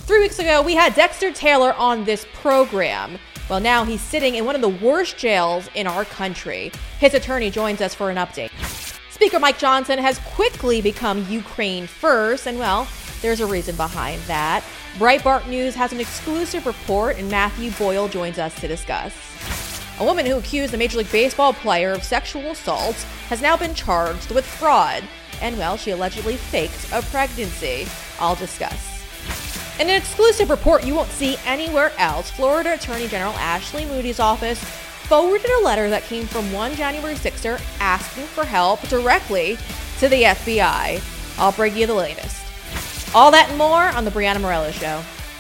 3 weeks ago, we had Dexter Taylor on this program. Well, now he's sitting in one of the worst jails in our country. His attorney joins us for an update. Speaker Mike Johnson has quickly become Ukraine first, and well, there's a reason behind that. Breitbart News has an exclusive report, and Matthew Boyle joins us to discuss. A woman who accused a Major League Baseball player of sexual assault has now been charged with fraud, and well, she allegedly faked a pregnancy. I'll discuss. In an exclusive report you won't see anywhere else, Florida Attorney General Ashley Moody's office forwarded a letter that came from one January 6er asking for help directly to the FBI. I'll bring you the latest. All that and more on The Brianna Morello Show.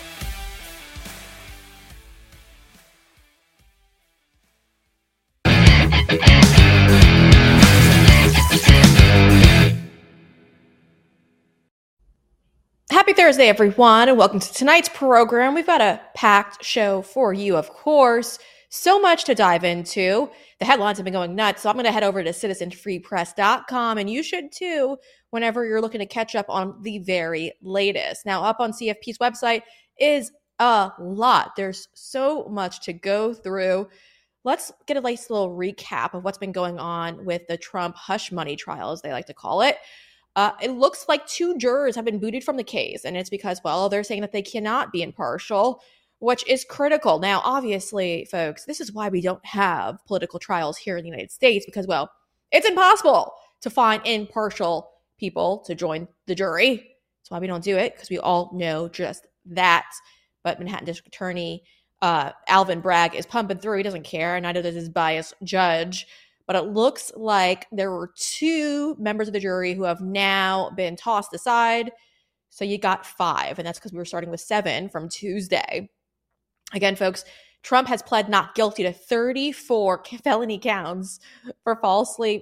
Happy Thursday, everyone, and welcome to tonight's program. We've got a packed show for you, of course. So much to dive into. The headlines have been going nuts, so I'm going to head over to citizenfreepress.com, and you should too whenever you're looking to catch up on the very latest. Now, up on CFP's website is a lot. There's so much to go through. Let's get a nice little recap of what's been going on with the Trump hush money trial, as they like to call it. It looks like 2 jurors have been booted from the case, and it's because, well, they're saying that they cannot be impartial, which is critical. Now, obviously, folks, this is why we don't have political trials here in the United States, because, well, it's impossible to find impartial people to join the jury. That's why we don't do it, because we all know just that. But Manhattan District Attorney Alvin Bragg is pumping through. He doesn't care, and neither does his biased judge. But it looks like there were 2 members of the jury who have now been tossed aside. So you got 5, and that's because we were starting with 7 from Tuesday. Again, folks, Trump has pled not guilty to 34 felony counts for falsifying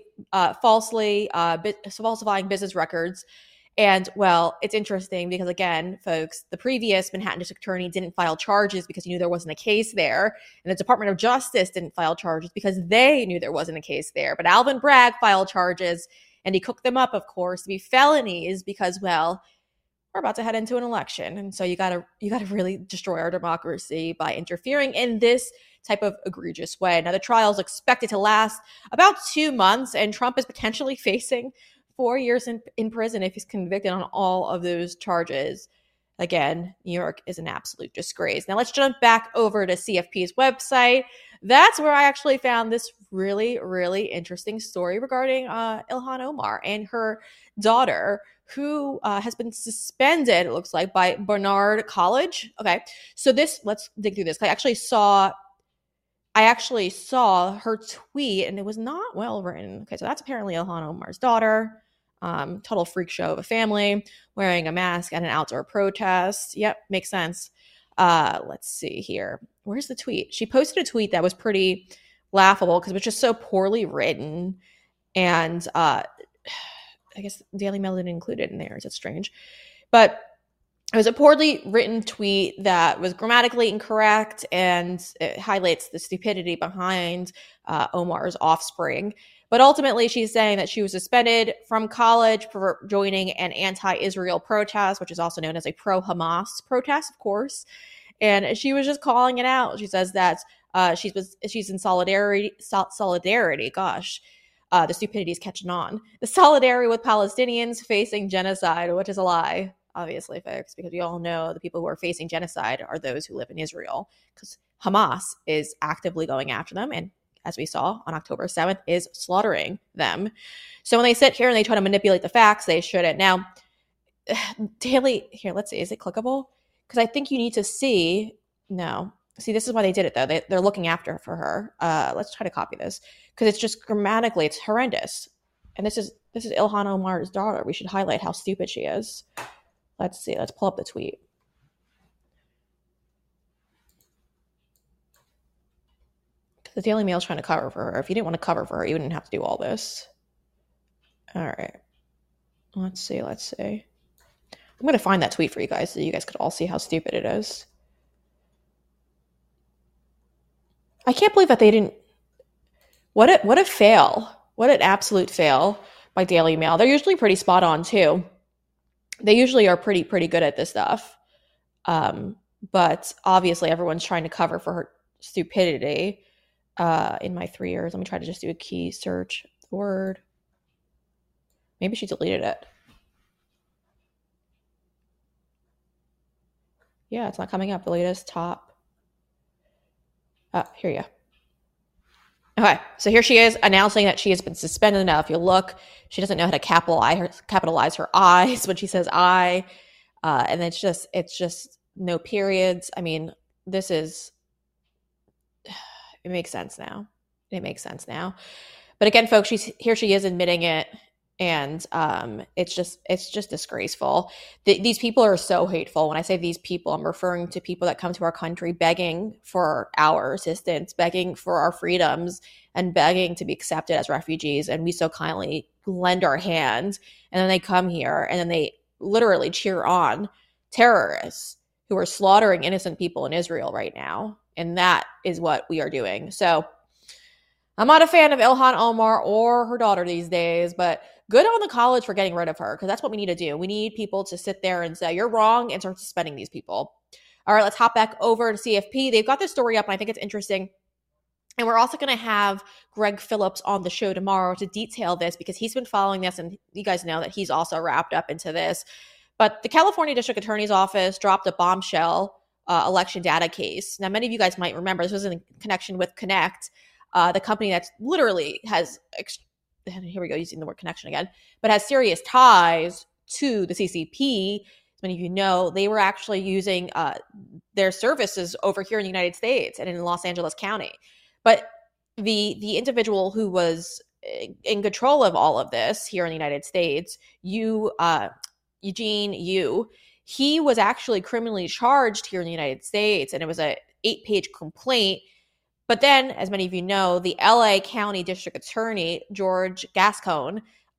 business records. And, well, it's interesting because, again, folks, the previous Manhattan District Attorney didn't file charges because he knew there wasn't a case there. And the Department of Justice didn't file charges because they knew there wasn't a case there. But Alvin Bragg filed charges, and he cooked them up, of course, to be felonies because, well, we're about to head into an election. And so you gotta really destroy our democracy by interfering in this type of egregious way. Now, the trial is expected to last about 2 months, and Trump is potentially facing 4 years in prison if he's convicted on all of those charges. Again, New York is an absolute disgrace. Now let's jump back over to CFP's website. That's where I actually found this really, really interesting story regarding Ilhan Omar and her daughter, who has been suspended, it looks like, by Barnard College. Okay, so let's dig through this. I actually saw her tweet, and it was not well written. Okay, so that's apparently Ilhan Omar's daughter. Total freak show of a family wearing a mask at an outdoor protest. Yep, makes sense. Let's see here. Where's the tweet? She posted a tweet that was pretty laughable because it was just so poorly written. And I guess Daily Mail didn't include it in there. It's strange. But it was a poorly written tweet that was grammatically incorrect, and it highlights the stupidity behind Omar's offspring. But ultimately, she's saying that she was suspended from college for joining an anti-Israel protest, which is also known as a pro-Hamas protest, of course. And she was just calling it out. She says that she's in solidarity. Gosh, the stupidity is catching on. The solidarity with Palestinians facing genocide, which is a lie, obviously, folks, because we all know the people who are facing genocide are those who live in Israel, because Hamas is actively going after them, and as we saw on October 7th, is slaughtering them. So when they sit here and they try to manipulate the facts, they shouldn't. Now, let's see, is it clickable? Because I think you need to see, no. See, this is why they did it, though. They're looking after for her. Let's try to copy this, because it's just grammatically, it's horrendous. And this is Ilhan Omar's daughter. We should highlight how stupid she is. Let's see, let's pull up the tweet. The Daily Mail is trying to cover for her. If you didn't want to cover for her, you wouldn't have to do all this. All right. Let's see. I'm going to find that tweet for you guys so you guys could all see how stupid it is. I can't believe that they didn't. What a fail. What an absolute fail by Daily Mail. They're usually pretty spot on, too. They usually are pretty good at this stuff. But obviously everyone's trying to cover for her stupidity. In my 3 years, let me try to just do a key search word. Maybe she deleted it. Yeah, it's not coming up. The latest top. Here you go. Okay, so here she is announcing that she has been suspended. Now, if you look, she doesn't know how to capitalize her I's when she says I, and it's just no periods. I mean, it makes sense now. It makes sense now. But again, folks, she is admitting it, and it's just disgraceful. These people are so hateful. When I say these people, I'm referring to people that come to our country begging for our assistance, begging for our freedoms, and begging to be accepted as refugees. And we so kindly lend our hand, and then they come here, and then they literally cheer on terrorists who are slaughtering innocent people in Israel right now. And that is what we are doing. So I'm not a fan of Ilhan Omar or her daughter these days, but good on the college for getting rid of her, because that's what we need to do. We need people to sit there and say, you're wrong, and start suspending these people. All right, let's hop back over to CFP. They've got this story up, and I think it's interesting. And we're also going to have Greg Phillips on the show tomorrow to detail this, because he's been following this, and you guys know that he's also wrapped up into this. But the California District Attorney's Office dropped a bombshell election data case. Now, many of you guys might remember this was in connection with Connect, the company that's literally has, here we go, using the word connection again, but has serious ties to the CCP. As many of you know, they were actually using their services over here in the United States and in Los Angeles County. But the individual who was in control of all of this here in the United States, Eugene Yu, he was actually criminally charged here in the United States, and it was a 8-page complaint. But then, as many of you know, the LA County District Attorney, George Gascon,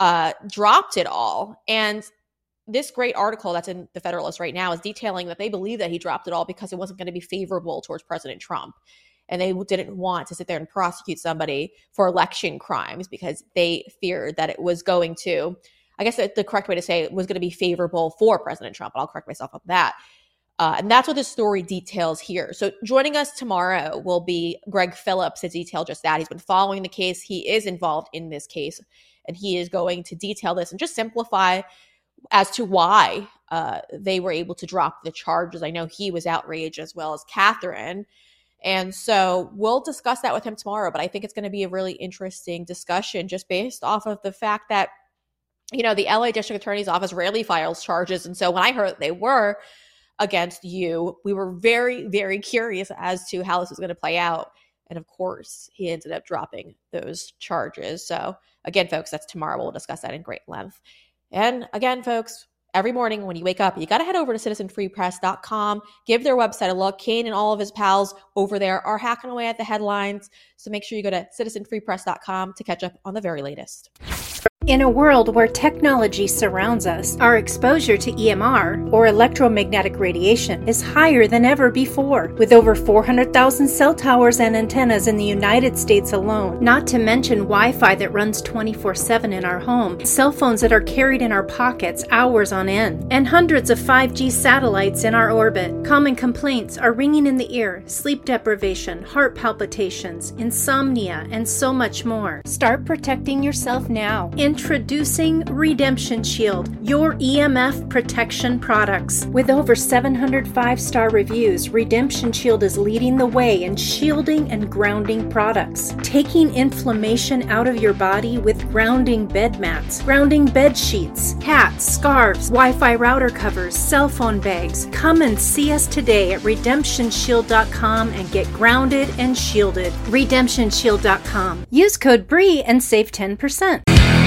dropped it all. And this great article that's in the Federalist right now is detailing that they believe that he dropped it all because it wasn't going to be favorable towards President Trump. And they didn't want to sit there and prosecute somebody for election crimes because they feared that it was going to, I guess the correct way to say it was going to be favorable for President Trump. But I'll correct myself on that. And that's what this story details here. So joining us tomorrow will be Greg Phillips to detail just that. He's been following the case. He is involved in this case, and he is going to detail this and just simplify as to why they were able to drop the charges. I know he was outraged, as well as Catherine. And so we'll discuss that with him tomorrow. But I think it's going to be a really interesting discussion just based off of the fact that, you know, the LA District Attorney's Office rarely files charges. And so when I heard they were against you, we were very, very curious as to how this was going to play out. And of course, he ended up dropping those charges. So again, folks, that's tomorrow. We'll discuss that in great length. And again, folks, every morning when you wake up, you got to head over to citizenfreepress.com, give their website a look. Kane and all of his pals over there are hacking away at the headlines. So make sure you go to citizenfreepress.com to catch up on the very latest. In a world where technology surrounds us, our exposure to EMR, or electromagnetic radiation, is higher than ever before, with over 400,000 cell towers and antennas in the United States alone, not to mention Wi-Fi that runs 24/7 in our home, cell phones that are carried in our pockets hours on end, and hundreds of 5G satellites in our orbit. Common complaints are ringing in the ear, sleep deprivation, heart palpitations, insomnia, and so much more. Start protecting yourself now. Introducing Redemption Shield, your EMF protection products. With over 700 5-star reviews, Redemption Shield is leading the way in shielding and grounding products. Taking inflammation out of your body with grounding bed mats, grounding bed sheets, hats, scarves, Wi-Fi router covers, cell phone bags. Come and see us today at redemptionshield.com and get grounded and shielded. Redemptionshield.com. Use code BREE and save 10%.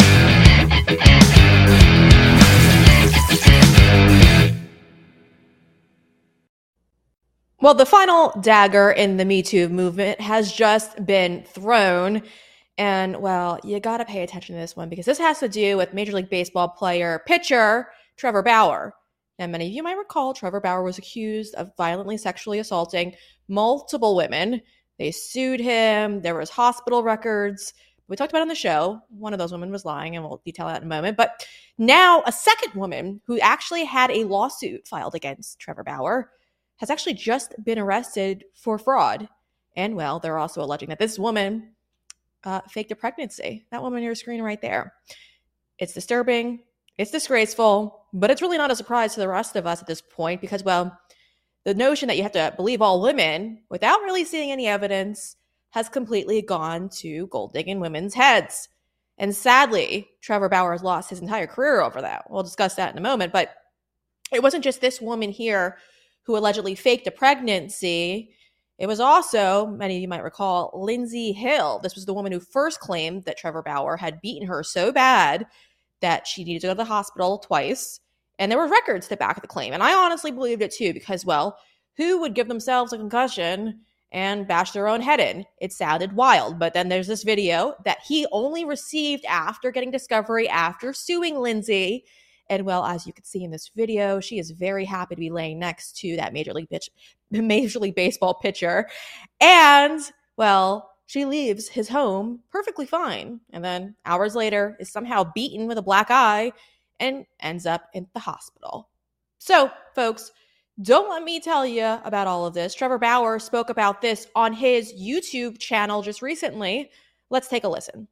Well, the final dagger in the Me Too movement has just been thrown. And, well, you got to pay attention to this one because this has to do with Major League Baseball pitcher Trevor Bauer. Now, many of you might recall Trevor Bauer was accused of violently sexually assaulting multiple women. They sued him. There was hospital records. We talked about it on the show. One of those women was lying, and we'll detail that in a moment. But now a second woman who actually had a lawsuit filed against Trevor Bauer has actually just been arrested for fraud. And, well, they're also alleging that this woman faked a pregnancy. That woman on your screen right there. It's disturbing. It's disgraceful. But it's really not a surprise to the rest of us at this point because, well, the notion that you have to believe all women without really seeing any evidence has completely gone to gold digging women's heads. And sadly, Trevor Bauer has lost his entire career over that. We'll discuss that in a moment. But it wasn't just this woman here who allegedly faked a pregnancy. It was also, many of you might recall, Lindsay Hill. This was the woman who first claimed that Trevor Bauer had beaten her so bad that she needed to go to the hospital twice. And there were records to back the claim. And I honestly believed it too because, well, who would give themselves a concussion and bash their own head in? It sounded wild. But then there's this video that he only received after getting discovery, after suing Lindsay. And, well, as you can see in this video, she is very happy to be laying next to that Major League Baseball pitcher. And, well, she leaves his home perfectly fine. And then hours later is somehow beaten with a black eye and ends up in the hospital. So, folks, don't let me tell you about all of this. Trevor Bauer spoke about this on his YouTube channel just recently. Let's take a listen.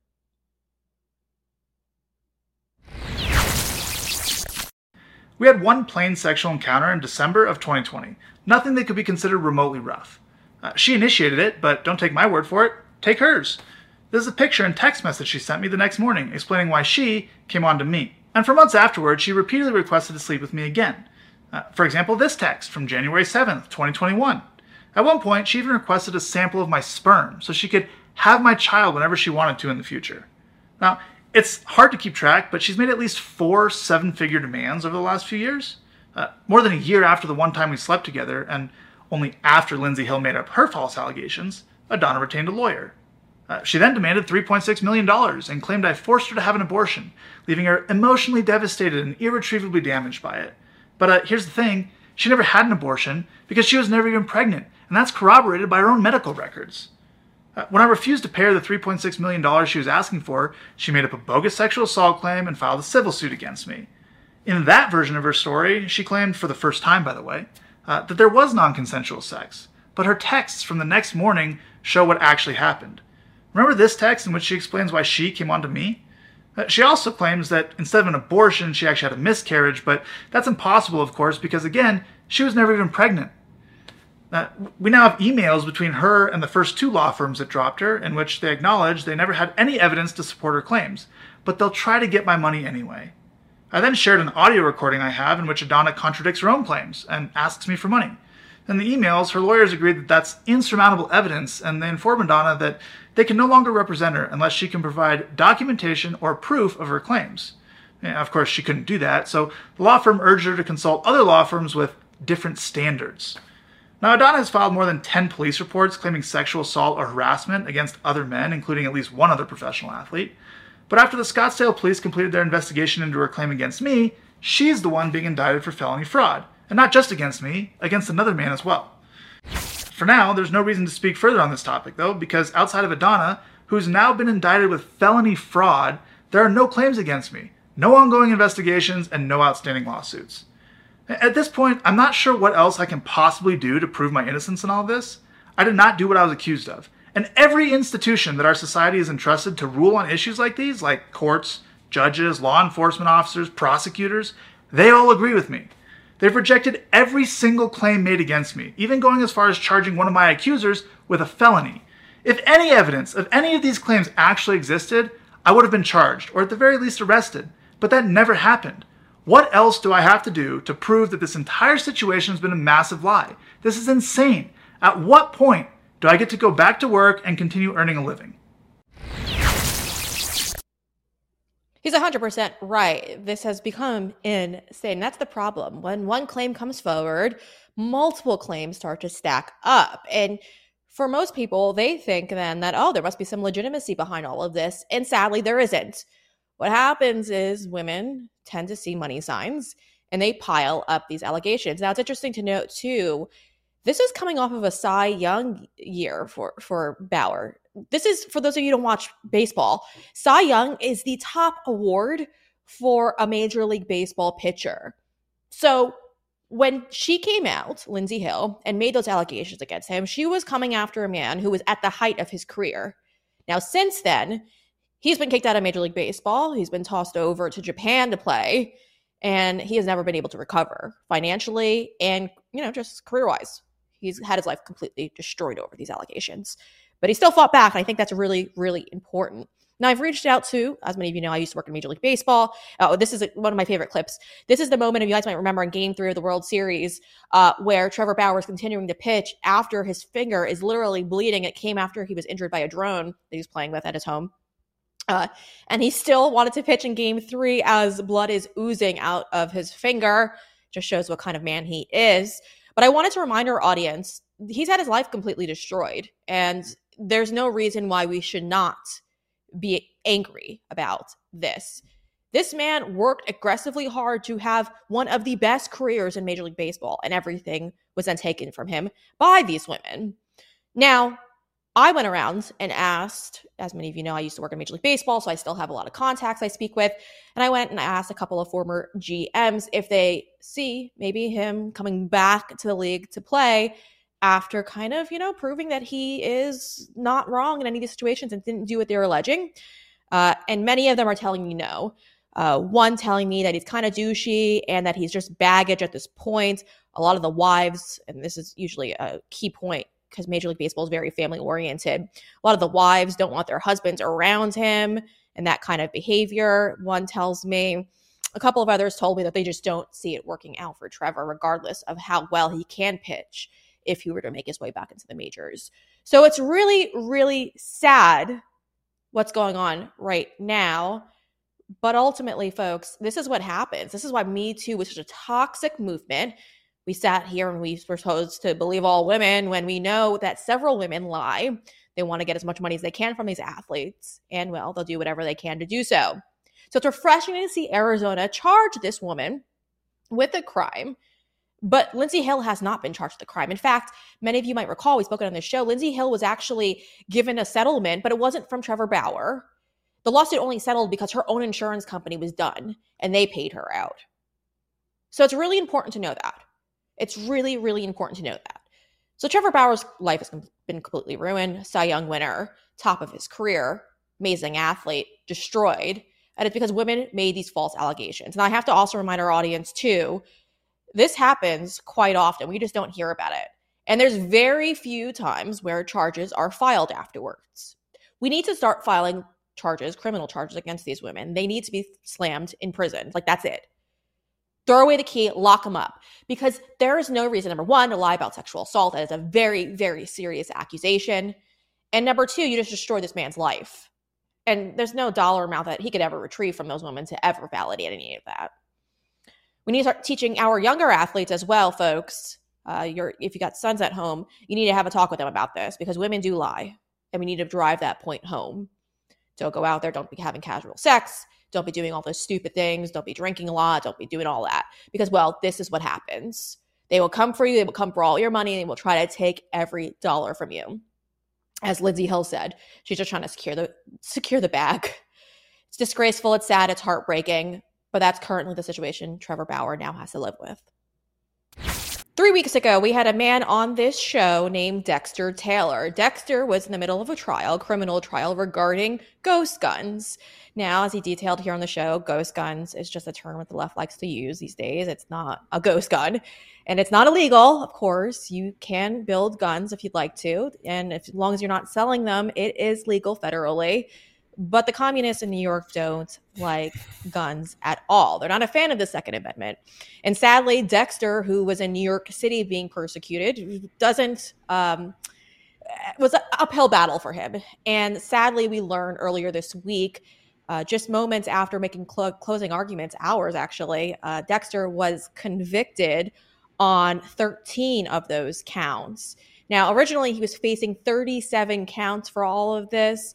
We had one plain sexual encounter in December of 2020. Nothing that could be considered remotely rough. She initiated it, but don't take my word for it. Take hers. This is a picture and text message she sent me the next morning explaining why she came on to me. And for months afterwards, she repeatedly requested to sleep with me again. For example, this text from January 7th, 2021. At one point, she even requested a sample of my sperm so she could have my child whenever she wanted to in the future. Now, it's hard to keep track, but she's made at least 4 seven-figure demands over the last few years. More than a year after the one time we slept together, and only after Lindsay Hill made up her false allegations, Adana retained a lawyer. She then demanded $3.6 million and claimed I forced her to have an abortion, leaving her emotionally devastated and irretrievably damaged by it. But here's the thing, she never had an abortion because she was never even pregnant, and that's corroborated by her own medical records. When I refused to pay her the $3.6 million she was asking for, she made up a bogus sexual assault claim and filed a civil suit against me. In that version of her story, she claimed, for the first time by the way, that there was non-consensual sex, but her texts from the next morning show what actually happened. Remember this text in which she explains why she came on to me? She also claims that instead of an abortion, she actually had a miscarriage, but that's impossible, of course, because again, she was never even pregnant. We now have emails between her and the first 2 law firms that dropped her, in which they acknowledge they never had any evidence to support her claims, but they'll try to get my money anyway. I then shared an audio recording I have in which Adana contradicts her own claims and asks me for money. In the emails, her lawyers agreed that that's insurmountable evidence, and they inform Adana that they can no longer represent her unless she can provide documentation or proof of her claims. Of course, she couldn't do that, so the law firm urged her to consult other law firms with different standards. Now, Adana has filed more than 10 police reports claiming sexual assault or harassment against other men, including at least one other professional athlete. But after the Scottsdale police completed their investigation into her claim against me, she's the one being indicted for felony fraud. And not just against me, against another man as well. For now, there's no reason to speak further on this topic, though, because outside of Adana, who's now been indicted with felony fraud, there are no claims against me, no ongoing investigations, and no outstanding lawsuits. At this point, I'm not sure what else I can possibly do to prove my innocence in all this. I did not do what I was accused of. And every institution that our society is entrusted to rule on issues like these, like courts, judges, law enforcement officers, prosecutors, they all agree with me. They've rejected every single claim made against me, even going as far as charging one of my accusers with a felony. If any evidence of any of these claims actually existed, I would have been charged, or at the very least arrested. But that never happened. What else do I have to do to prove that this entire situation has been a massive lie? This is insane. At what point do I get to go back to work and continue earning a living? He's 100% right. This has become insane. That's the problem. When one claim comes forward, multiple claims start to stack up. And for most people, they think then that, oh, there must be some legitimacy behind all of this. And sadly, there isn't. What happens is women tend to see money signs and they pile up these allegations. Now, it's interesting to note, too, this is coming off of a Cy Young year for Bauer. This is, for those of you who don't watch baseball, Cy Young is the top award for a Major League Baseball pitcher. So When she came out, Lindsey Hill, and made those allegations against him, she was coming after a man who was at the height of his career. Now, since then, he's been kicked out of Major League Baseball. He's been tossed over to Japan to play, and he has never been able to recover financially and, just career-wise. He's had his life completely destroyed over these allegations. But he still fought back, and I think that's really, really important. Now, I've reached out to, as many of you know, I used to work in Major League Baseball. This is one of my favorite clips. This is the moment, if you guys might remember, in Game 3 of the World Series, where Trevor Bauer is continuing to pitch after his finger is literally bleeding. It came after he was injured by a drone that he was playing with at his home. And he still wanted to pitch in Game 3 as blood is oozing out of his finger. Just shows what kind of man he is. But I wanted to remind our audience, he's had his life completely destroyed. And there's no reason why we should not be angry about this. This man worked aggressively hard to have one of the best careers in Major League Baseball, and everything was then taken from him by these women. Now, I went around and asked, as many of you know, I used to work in Major League Baseball, so I still have a lot of contacts I speak with. And I went and I asked a couple of former GMs if they see maybe him coming back to the league to play after kind of, proving that he is not wrong in any of these situations and didn't do what they were alleging. And many of them are telling me no. One telling me that he's kind of douchey and that he's just baggage at this point. A lot of the wives, and this is usually a key point because Major League Baseball is very family oriented. A lot of the wives don't want their husbands around him and that kind of behavior. One tells me. A couple of others told me that they just don't see it working out for Trevor, regardless of how well he can pitch if he were to make his way back into the majors. So it's really, really sad what's going on right now. But ultimately, folks, this is what happens. This is why Me Too was such a toxic movement. We sat here and we were supposed to believe all women when we know that several women lie. They want to get as much money as they can from these athletes. And, well, they'll do whatever they can to do so. So it's refreshing to see Arizona charge this woman with a crime. But Lindsey Hill has not been charged with the crime. In fact, many of you might recall, we've spoken on this show, Lindsey Hill was actually given a settlement, but it wasn't from Trevor Bauer. The lawsuit only settled because her own insurance company was done, and they paid her out. So it's really important to know that. It's really, really important to know that. So Trevor Bauer's life has been completely ruined. Cy Young winner, top of his career, amazing athlete, destroyed. And it's because women made these false allegations. And I have to also remind our audience, too, this happens quite often. We just don't hear about it. And there's very few times where charges are filed afterwards. We need to start filing charges, criminal charges against these women. They need to be slammed in prison. Like, that's it. Throw away the key, lock them up. Because there is no reason, number one, to lie about sexual assault. That is a very, very serious accusation. And number two, you just destroy this man's life. And there's no dollar amount that he could ever retrieve from those women to ever validate any of that. We need to start teaching our younger athletes as well, folks. If you got sons at home, you need to have a talk with them about this because women do lie. And we need to drive that point home. Don't go out there. Don't be having casual sex. Don't be doing all those stupid things. Don't be drinking a lot. Don't be doing all that. Because, well, this is what happens. They will come for you. They will come for all your money. And they will try to take every dollar from you. As Lindsey Hill said, she's just trying to secure the bag. It's disgraceful. It's sad. It's heartbreaking. But that's currently the situation Trevor Bauer now has to live with. 3 weeks ago, we had a man on this show named Dexter Taylor. Dexter was in the middle of a criminal trial regarding ghost guns. Now, as he detailed here on the show, ghost guns is just a term that the left likes to use these days. It's not a ghost gun. And it's not illegal, of course. You can build guns if you'd like to. And as long as you're not selling them, it is legal federally. But the communists in New York don't like guns at all. They're not a fan of the Second Amendment. And sadly, Dexter, who was in New York City being persecuted, was an uphill battle for him. And sadly, we learned earlier this week, just moments after making closing arguments, hours actually, Dexter was convicted on 13 of those counts. Now, originally, he was facing 37 counts for all of this.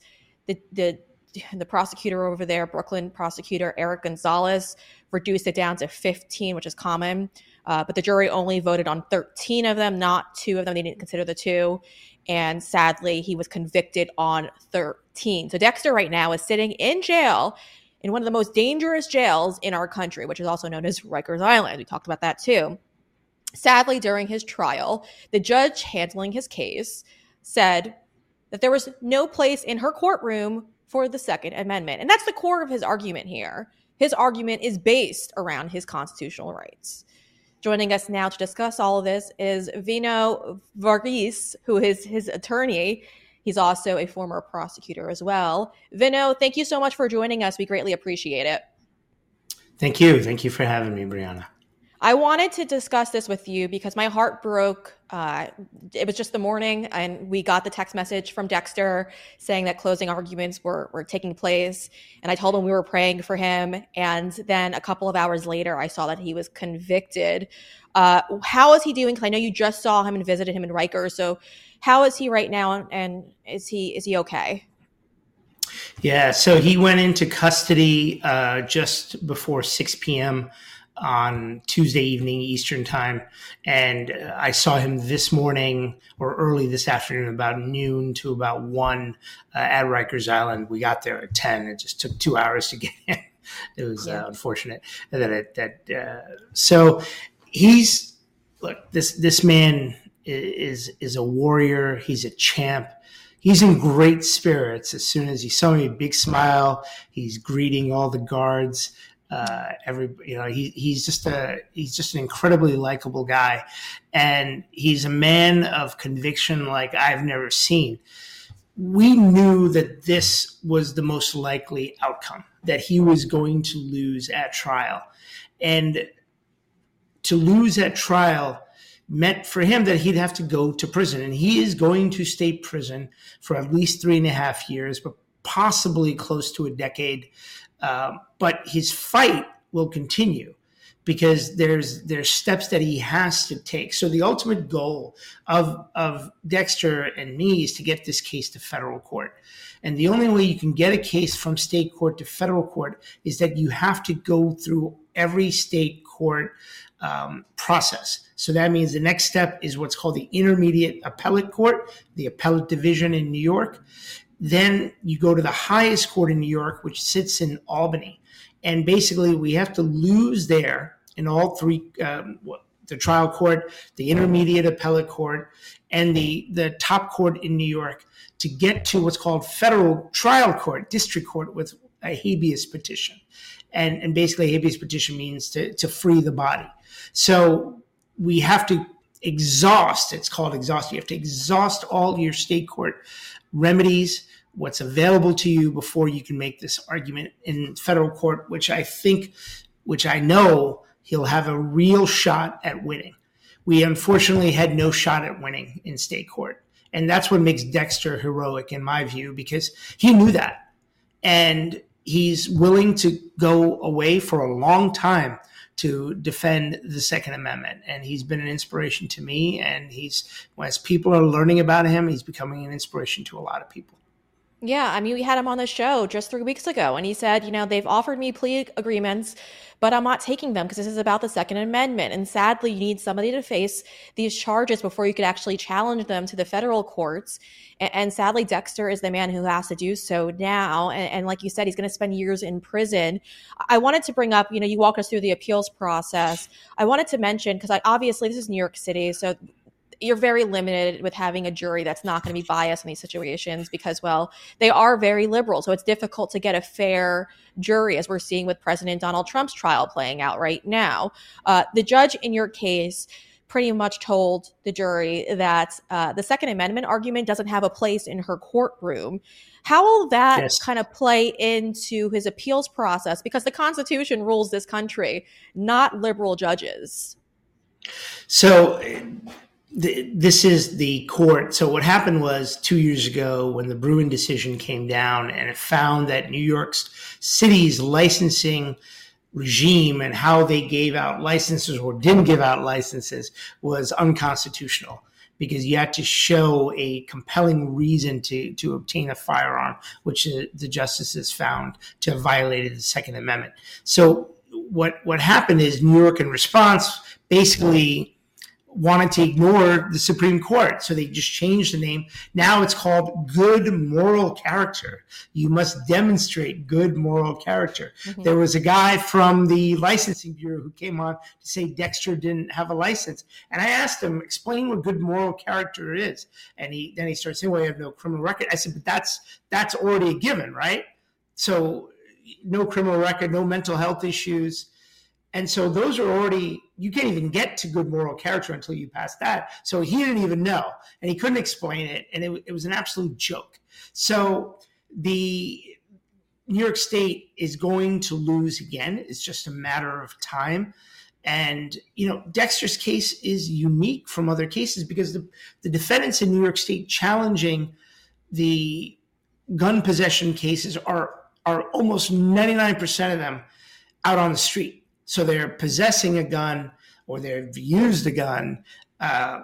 The prosecutor over there, Brooklyn prosecutor Eric Gonzalez, reduced it down to 15, which is common. But the jury only voted on 13 of them, not 2 of them. They didn't consider the 2. And sadly, he was convicted on 13. So Dexter right now is sitting in jail in one of the most dangerous jails in our country, which is also known as Rikers Island. We talked about that too. Sadly, during his trial, the judge handling his case said that there was no place in her courtroom for the Second Amendment. And that's the core of his argument here. His argument is based around his constitutional rights. Joining us now to discuss all of this is Vino Varghese, who is his attorney. He's also a former prosecutor as well. Vino, thank you so much for joining us. We greatly appreciate it. Thank you. Thank you for having me, Brianna. I wanted to discuss this with you because my heart broke. It was just the morning, and we got the text message from Dexter saying that closing arguments were taking place. And I told him we were praying for him. And then a couple of hours later, I saw that he was convicted. How is he doing? Because I know you just saw him and visited him in Rikers. So how is he right now? And is he okay? Yeah, so he went into custody just before 6 p.m. on Tuesday evening Eastern time. And I saw him this morning or early this afternoon, about noon to about 1 at Rikers Island. We got there at 10. It just took 2 hours to get in. It was unfortunate so he's, look, this man is a warrior. He's a champ. He's in great spirits. As soon as he saw me, a big smile. He's greeting all the guards. He's just an incredibly likable guy, and he's a man of conviction like I've never seen. We knew that this was the most likely outcome, that he was going to lose at trial, and to lose at trial meant for him that he'd have to go to prison, and he is going to state prison for at least 3.5 years, but possibly close to a decade. But his fight will continue because there's steps that he has to take. So the ultimate goal of Dexter and me is to get this case to federal court. And the only way you can get a case from state court to federal court is that you have to go through every state court process. So that means the next step is what's called the Intermediate Appellate Court, the Appellate Division in New York. Then you go to the highest court in New York, which sits in Albany. And basically, we have to lose there in all three, the trial court, the Intermediate Appellate Court, and the top court in New York to get to what's called federal trial court, district court, with a habeas petition. And basically, a habeas petition means to free the body. So we have to exhaust, it's called exhaust. You have to exhaust all your state court remedies, what's available to you before you can make this argument in federal court, which I know he'll have a real shot at winning. We unfortunately had no shot at winning in state court. And that's what makes Dexter heroic in my view, because he knew that. And he's willing to go away for a long time to defend the Second Amendment. And he's been an inspiration to me. And as people are learning about him, he's becoming an inspiration to a lot of people. Yeah, I mean, we had him on the show just 3 weeks ago, and he said, they've offered me plea agreements, but I'm not taking them because this is about the Second Amendment. And sadly, you need somebody to face these charges before you could actually challenge them to the federal courts. And sadly, Dexter is the man who has to do so now. And like you said, he's going to spend years in prison. I wanted to bring up, you walked us through the appeals process. I wanted to mention, because obviously this is New York City, so you're very limited with having a jury that's not going to be biased in these situations because, well, they are very liberal. So it's difficult to get a fair jury, as we're seeing with President Donald Trump's trial playing out right now. The judge in your case pretty much told the jury that the Second Amendment argument doesn't have a place in her courtroom. How will that kind of play into his appeals process? Because the Constitution rules this country, not liberal judges. So this is the court. So what happened was 2 years ago when the Bruen decision came down, and it found that New York City's licensing regime and how they gave out licenses or didn't give out licenses was unconstitutional, because you had to show a compelling reason to obtain a firearm, which the justices found to have violated the Second Amendment. So what happened is New York, in response, basically wanted to ignore the Supreme Court. So they just changed the name. Now it's called good moral character. You must demonstrate good moral character. Mm-hmm. There was a guy from the licensing bureau who came on to say Dexter didn't have a license. And I asked him, explain what good moral character is. And then he started saying, well, I have no criminal record. I said, but that's already a given, right? So no criminal record, no mental health issues. And so those are already, you can't even get to good moral character until you pass that. So he didn't even know, and he couldn't explain it. And it was an absolute joke. So the New York State is going to lose again. It's just a matter of time. And, Dexter's case is unique from other cases because the defendants in New York State challenging the gun possession cases are almost 99% of them out on the street. So they're possessing a gun or they've used a gun, but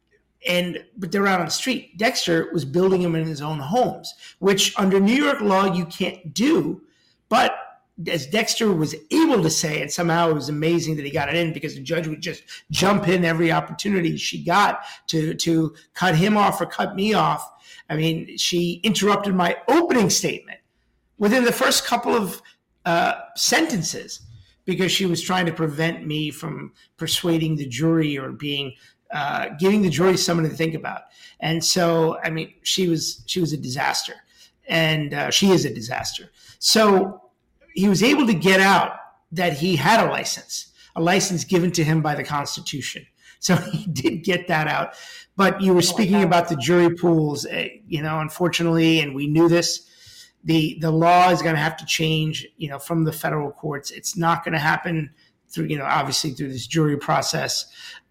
they're out on the street. Dexter was building them in his own homes, which under New York law you can't do. But as Dexter was able to say, and somehow it was amazing that he got it in because the judge would just jump in every opportunity she got to cut him off or cut me off. I mean, she interrupted my opening statement within the first couple of sentences, because she was trying to prevent me from persuading the jury or giving the jury something to think about. And so, I mean, she was a disaster, and she is a disaster. So he was able to get out that he had a license given to him by the Constitution. So he did get that out. But you were speaking about the jury pools, unfortunately, and we knew this. The law is going to have to change, from the federal courts. It's not going to happen through, obviously through this jury process.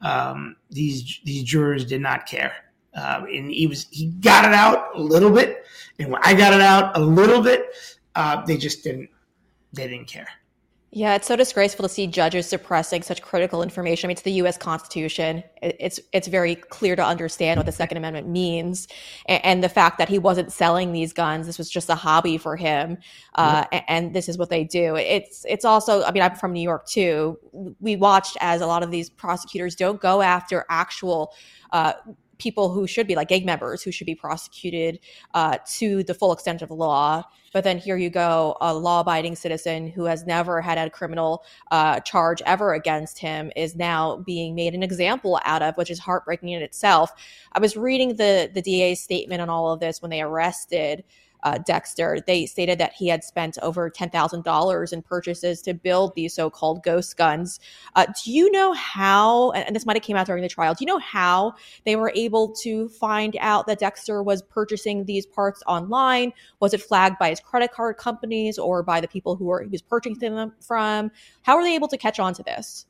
These jurors did not care, and he got it out a little bit, and when I got it out a little bit, they just didn't care. Yeah, it's so disgraceful to see judges suppressing such critical information. I mean, it's the U.S. Constitution. It's very clear to understand what the Second Amendment means, and the fact that he wasn't selling these guns. This was just a hobby for him, and this is what they do. It's also, I mean, I'm from New York too. We watched as a lot of these prosecutors don't go after actual people who should be like gang members who should be prosecuted to the full extent of the law. But then here you go, a law-abiding citizen who has never had a criminal charge ever against him is now being made an example out of, which is heartbreaking in itself. I was reading the DA's statement on all of this when they arrested Dexter. They stated that he had spent over $10,000 in purchases to build these so-called ghost guns. Do you know how, and this might have came out during the trial, do you know how they were able to find out that Dexter was purchasing these parts online? Was it flagged by his credit card companies or by the people he was purchasing them from? How were they able to catch on to this?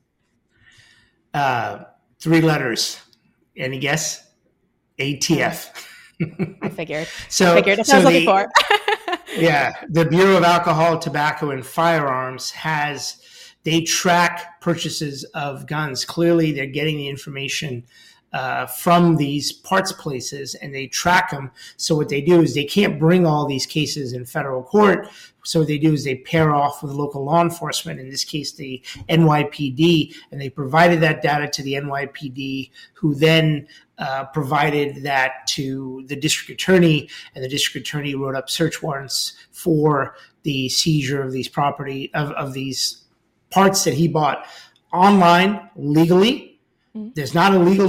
3 letters. Any guess? ATF. I figured. That's what I was looking for. Yeah. The Bureau of Alcohol, Tobacco, and Firearms they track purchases of guns. Clearly, they're getting the information from these parts places, and they track them. So what they do is they can't bring all these cases in federal court. So what they do is they pair off with local law enforcement, in this case, the NYPD, and they provided that data to the NYPD, who then provided that to the district attorney, and the district attorney wrote up search warrants for the seizure of these of these parts that he bought online legally. Mm-hmm. There's not illegal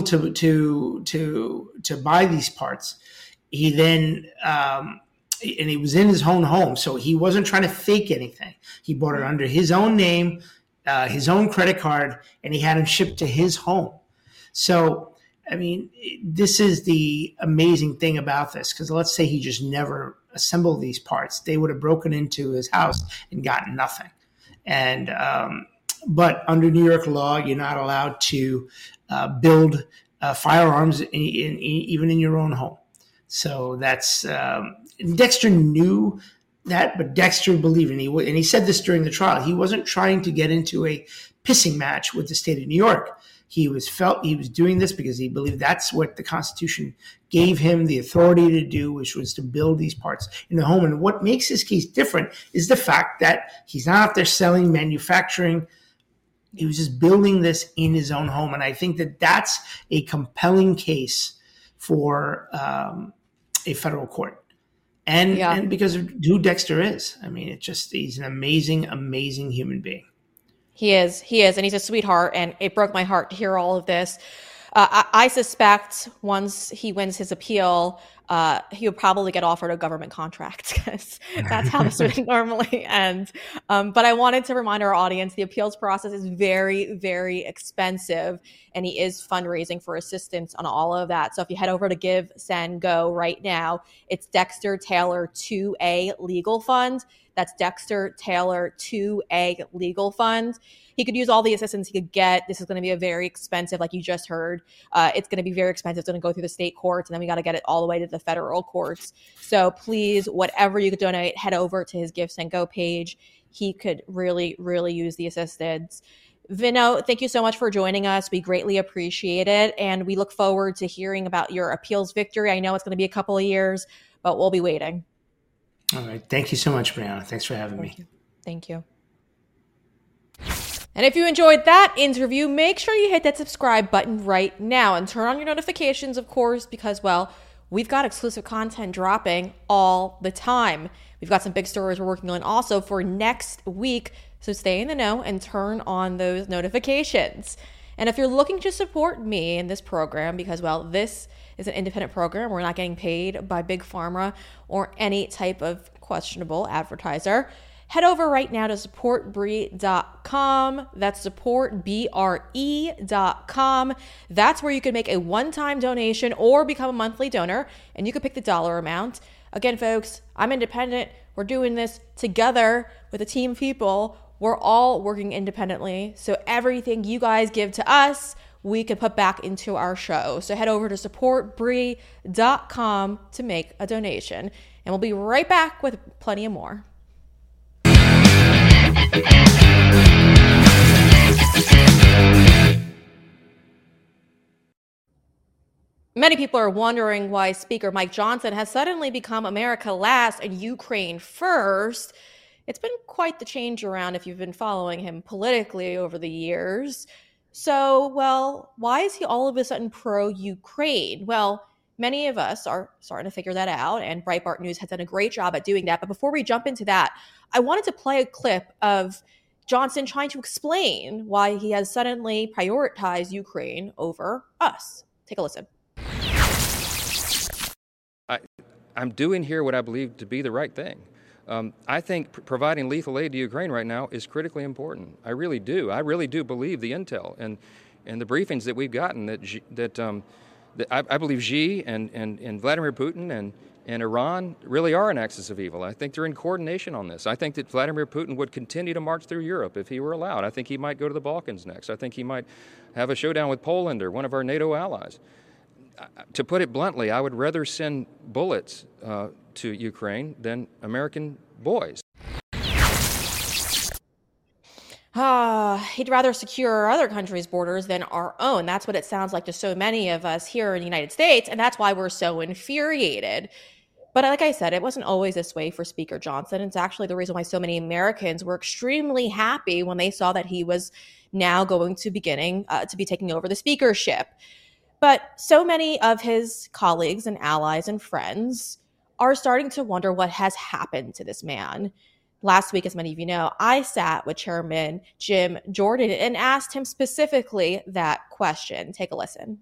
to buy these parts. He then and he was in his own home, so he wasn't trying to fake anything. He bought it under his own name, his own credit card, and he had them shipped to his home. So, I mean, this is the amazing thing about this, because let's say he just never assembled these parts. They would have broken into his house and gotten nothing. And but under New York law, you're not allowed to build firearms even in your own home. So that's Dexter knew that, but Dexter believed, and he said this during the trial. He wasn't trying to get into a pissing match with the state of New York. He was doing this because he believed that's what the Constitution gave him the authority to do, which was to build these parts in the home. And what makes this case different is the fact that he's not out there selling, manufacturing He was just building this in his own home. And I think that that's a compelling case for a federal court. And because of who Dexter is. I mean, he's an amazing, amazing human being. He is, and he's a sweetheart, and it broke my heart to hear all of this. I suspect once he wins his appeal, he would probably get offered a government contract, because that's how this would normally end. But I wanted to remind our audience, the appeals process is very, very expensive, and he is fundraising for assistance on all of that. So if you head over to Give, Send, Go right now, it's Dexter Taylor 2A Legal Fund. That's Dexter Taylor 2A Legal Fund. He could use all the assistance he could get. This is going to be a very expensive, like you just heard. It's going to be very expensive. It's going to go through the state courts, and then we got to get it all the way to the federal courts. So please, whatever you could donate, head over to his Give, Send, Go page. He could really, really use the assistance. Vinno, thank you so much for joining us. We greatly appreciate it, and we look forward to hearing about your appeals victory. I know it's going to be a couple of years, but we'll be waiting. All right. Thank you so much, Brianna. Thanks for having me. Thank you. And if you enjoyed that interview, make sure you hit that subscribe button right now and turn on your notifications, of course, because, well, we've got exclusive content dropping all the time. We've got some big stories we're working on also for next week, so stay in the know and turn on those notifications. And if you're looking to support me in this program, because, well, this is an independent program, we're not getting paid by Big Pharma or any type of questionable advertiser, head over right now to supportbre.com. That's supportbre.com. That's where you can make a one-time donation or become a monthly donor, and you can pick the dollar amount. Again, folks, I'm independent. We're doing this together with a team of people. We're all working independently, so everything you guys give to us, we can put back into our show. So head over to supportbre.com to make a donation, and we'll be right back with plenty of more. Many people are wondering why Speaker Mike Johnson has suddenly become America last and Ukraine first. It's been quite the change around if you've been following him politically over the years. So, well, why is he all of a sudden pro-Ukraine? Well, many of us are starting to figure that out, and Breitbart News has done a great job at doing that. But before we jump into that, I wanted to play a clip of Johnson trying to explain why he has suddenly prioritized Ukraine over us. Take a listen. I'm doing here what I believe to be the right thing. I think providing lethal aid to Ukraine right now is critically important. I really do. I really do believe the intel and the briefings that we've gotten that I believe Xi and Vladimir Putin and Iran really are an axis of evil. I think they're in coordination on this. I think that Vladimir Putin would continue to march through Europe if he were allowed. I think he might go to the Balkans next. I think he might have a showdown with Poland or one of our NATO allies. To put it bluntly, I would rather send bullets to Ukraine than American boys. He'd rather secure other countries' borders than our own. That's what it sounds like to so many of us here in the United States, and that's why we're so infuriated. But like I said, it wasn't always this way for Speaker Johnson. It's actually the reason why so many Americans were extremely happy when they saw that he was now going to be taking over the speakership. But so many of his colleagues and allies and friends are starting to wonder what has happened to this man. Last week, as many of you know, I sat with Chairman Jim Jordan and asked him specifically that question. Take a listen.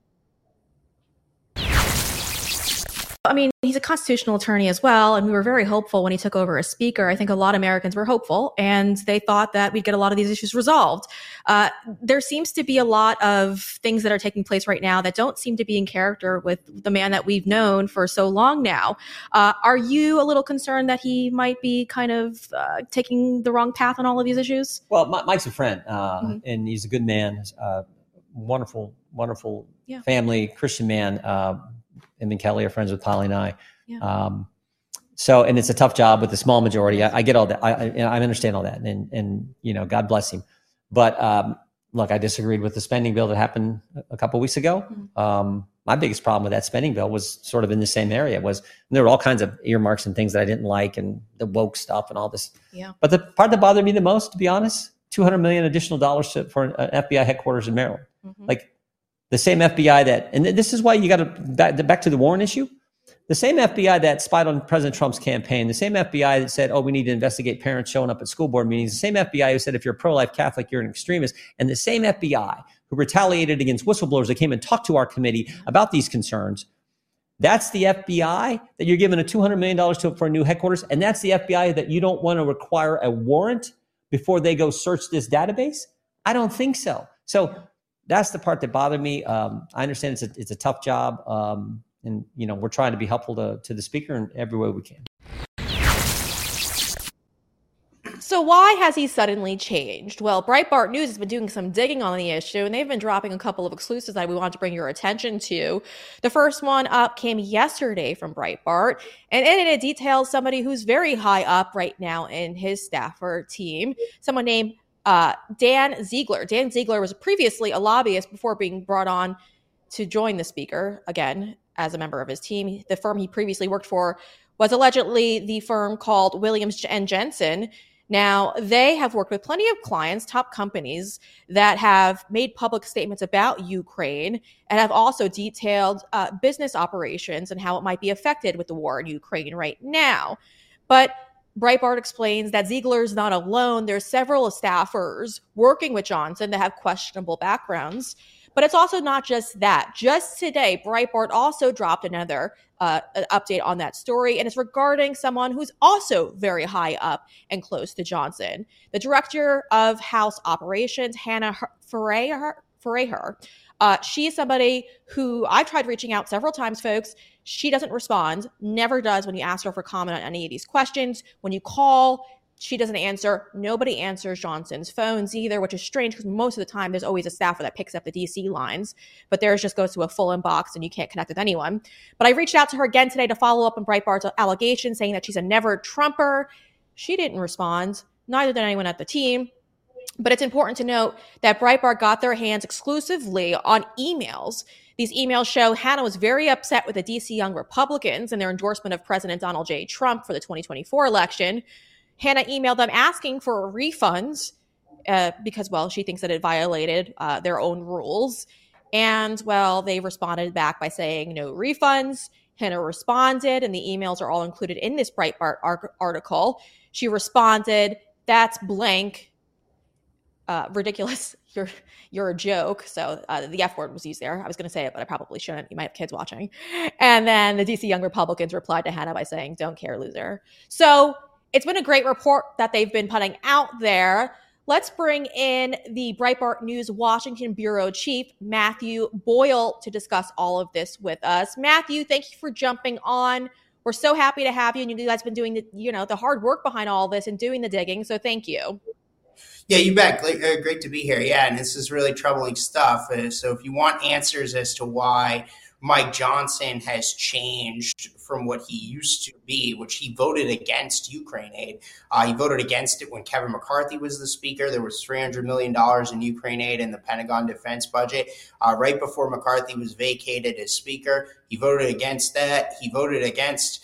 I mean, he's a constitutional attorney as well, and we were very hopeful when he took over as speaker. I think a lot of Americans were hopeful, and they thought that we'd get a lot of these issues resolved. There seems to be a lot of things that are taking place right now that don't seem to be in character with the man that we've known for so long now. Are you a little concerned that he might be kind of taking the wrong path on all of these issues? Well, Mike's a friend, and he's a good man, wonderful family, Christian man. Him and Kelly are friends with Polly and I. Yeah. And it's a tough job with a small majority. I get all that. I understand all that. And God bless him. But look, I disagreed with the spending bill that happened a couple of weeks ago. Mm-hmm. My biggest problem with that spending bill was sort of in the same area. There were all kinds of earmarks and things that I didn't like, and the woke stuff and all this. Yeah. But the part that bothered me the most, to be honest, $200 million additional dollars for an FBI headquarters in Maryland. Like the same FBI that, and this is why you got to back to the Warren issue. The same FBI that spied on President Trump's campaign, the same FBI that said, oh, we need to investigate parents showing up at school board meetings, the same FBI who said, if you're a pro-life Catholic, you're an extremist, and the same FBI who retaliated against whistleblowers that came and talked to our committee about these concerns. That's the FBI that you're giving a $200 million to for a new headquarters, and that's the FBI that you don't want to require a warrant before they go search this database? I don't think so. So that's the part that bothered me. I understand it's a tough job. And, we're trying to be helpful to the speaker in every way we can. So why has he suddenly changed? Well, Breitbart News has been doing some digging on the issue, and they've been dropping a couple of exclusives that we want to bring your attention to. The first one up came yesterday from Breitbart, and in it details somebody who's very high up right now in his staffer team, someone named Dan Ziegler. Dan Ziegler was previously a lobbyist before being brought on to join the speaker, again, as a member of his team. The firm he previously worked for was allegedly the firm called Williams & Jensen. Now, they have worked with plenty of clients, top companies, that have made public statements about Ukraine and have also detailed business operations and how it might be affected with the war in Ukraine right now. But Breitbart explains that Ziegler's not alone. There's several staffers working with Johnson that have questionable backgrounds. But it's also not just that. Just today, Breitbart also dropped another update on that story, and it's regarding someone who's also very high up and close to Johnson. The director of House Operations, Hannah Freiher. She is somebody who I've tried reaching out several times, folks. She doesn't respond, never does when you ask her for comment on any of these questions. When you call, she doesn't answer. Nobody answers Johnson's phones either, which is strange because most of the time there's always a staffer that picks up the DC lines, but theirs just goes to a full inbox and you can't connect with anyone. But I reached out to her again today to follow up on Breitbart's allegation saying that she's a never Trumper. She didn't respond, neither did anyone at the team. But it's important to note that Breitbart got their hands exclusively on emails. These emails show Hannah was very upset with the DC Young Republicans and their endorsement of President Donald J. Trump for the 2024 election. Hannah emailed them asking for refunds because, well, she thinks that it violated their own rules. And, well, they responded back by saying no refunds. Hannah responded, and the emails are all included in this Breitbart article. She responded, that's blank. Ridiculous. You're a joke. So the F word was used there. I was going to say it, but I probably shouldn't. You might have kids watching. And then the DC Young Republicans replied to Hannah by saying, don't care, loser. So it's been a great report that they've been putting out there. Let's bring in the Breitbart News Washington Bureau Chief, Matthew Boyle, to discuss all of this with us. Matthew, thank you for jumping on. We're so happy to have you, and you guys have been doing the hard work behind all this and doing the digging. So thank you. Yeah, you bet. Great to be here. Yeah, and this is really troubling stuff. So if you want answers as to why Mike Johnson has changed from what he used to be, which he voted against Ukraine aid. He voted against it when Kevin McCarthy was the speaker. There was $300 million in Ukraine aid in the Pentagon defense budget. Right before McCarthy was vacated as speaker, he voted against that. He voted against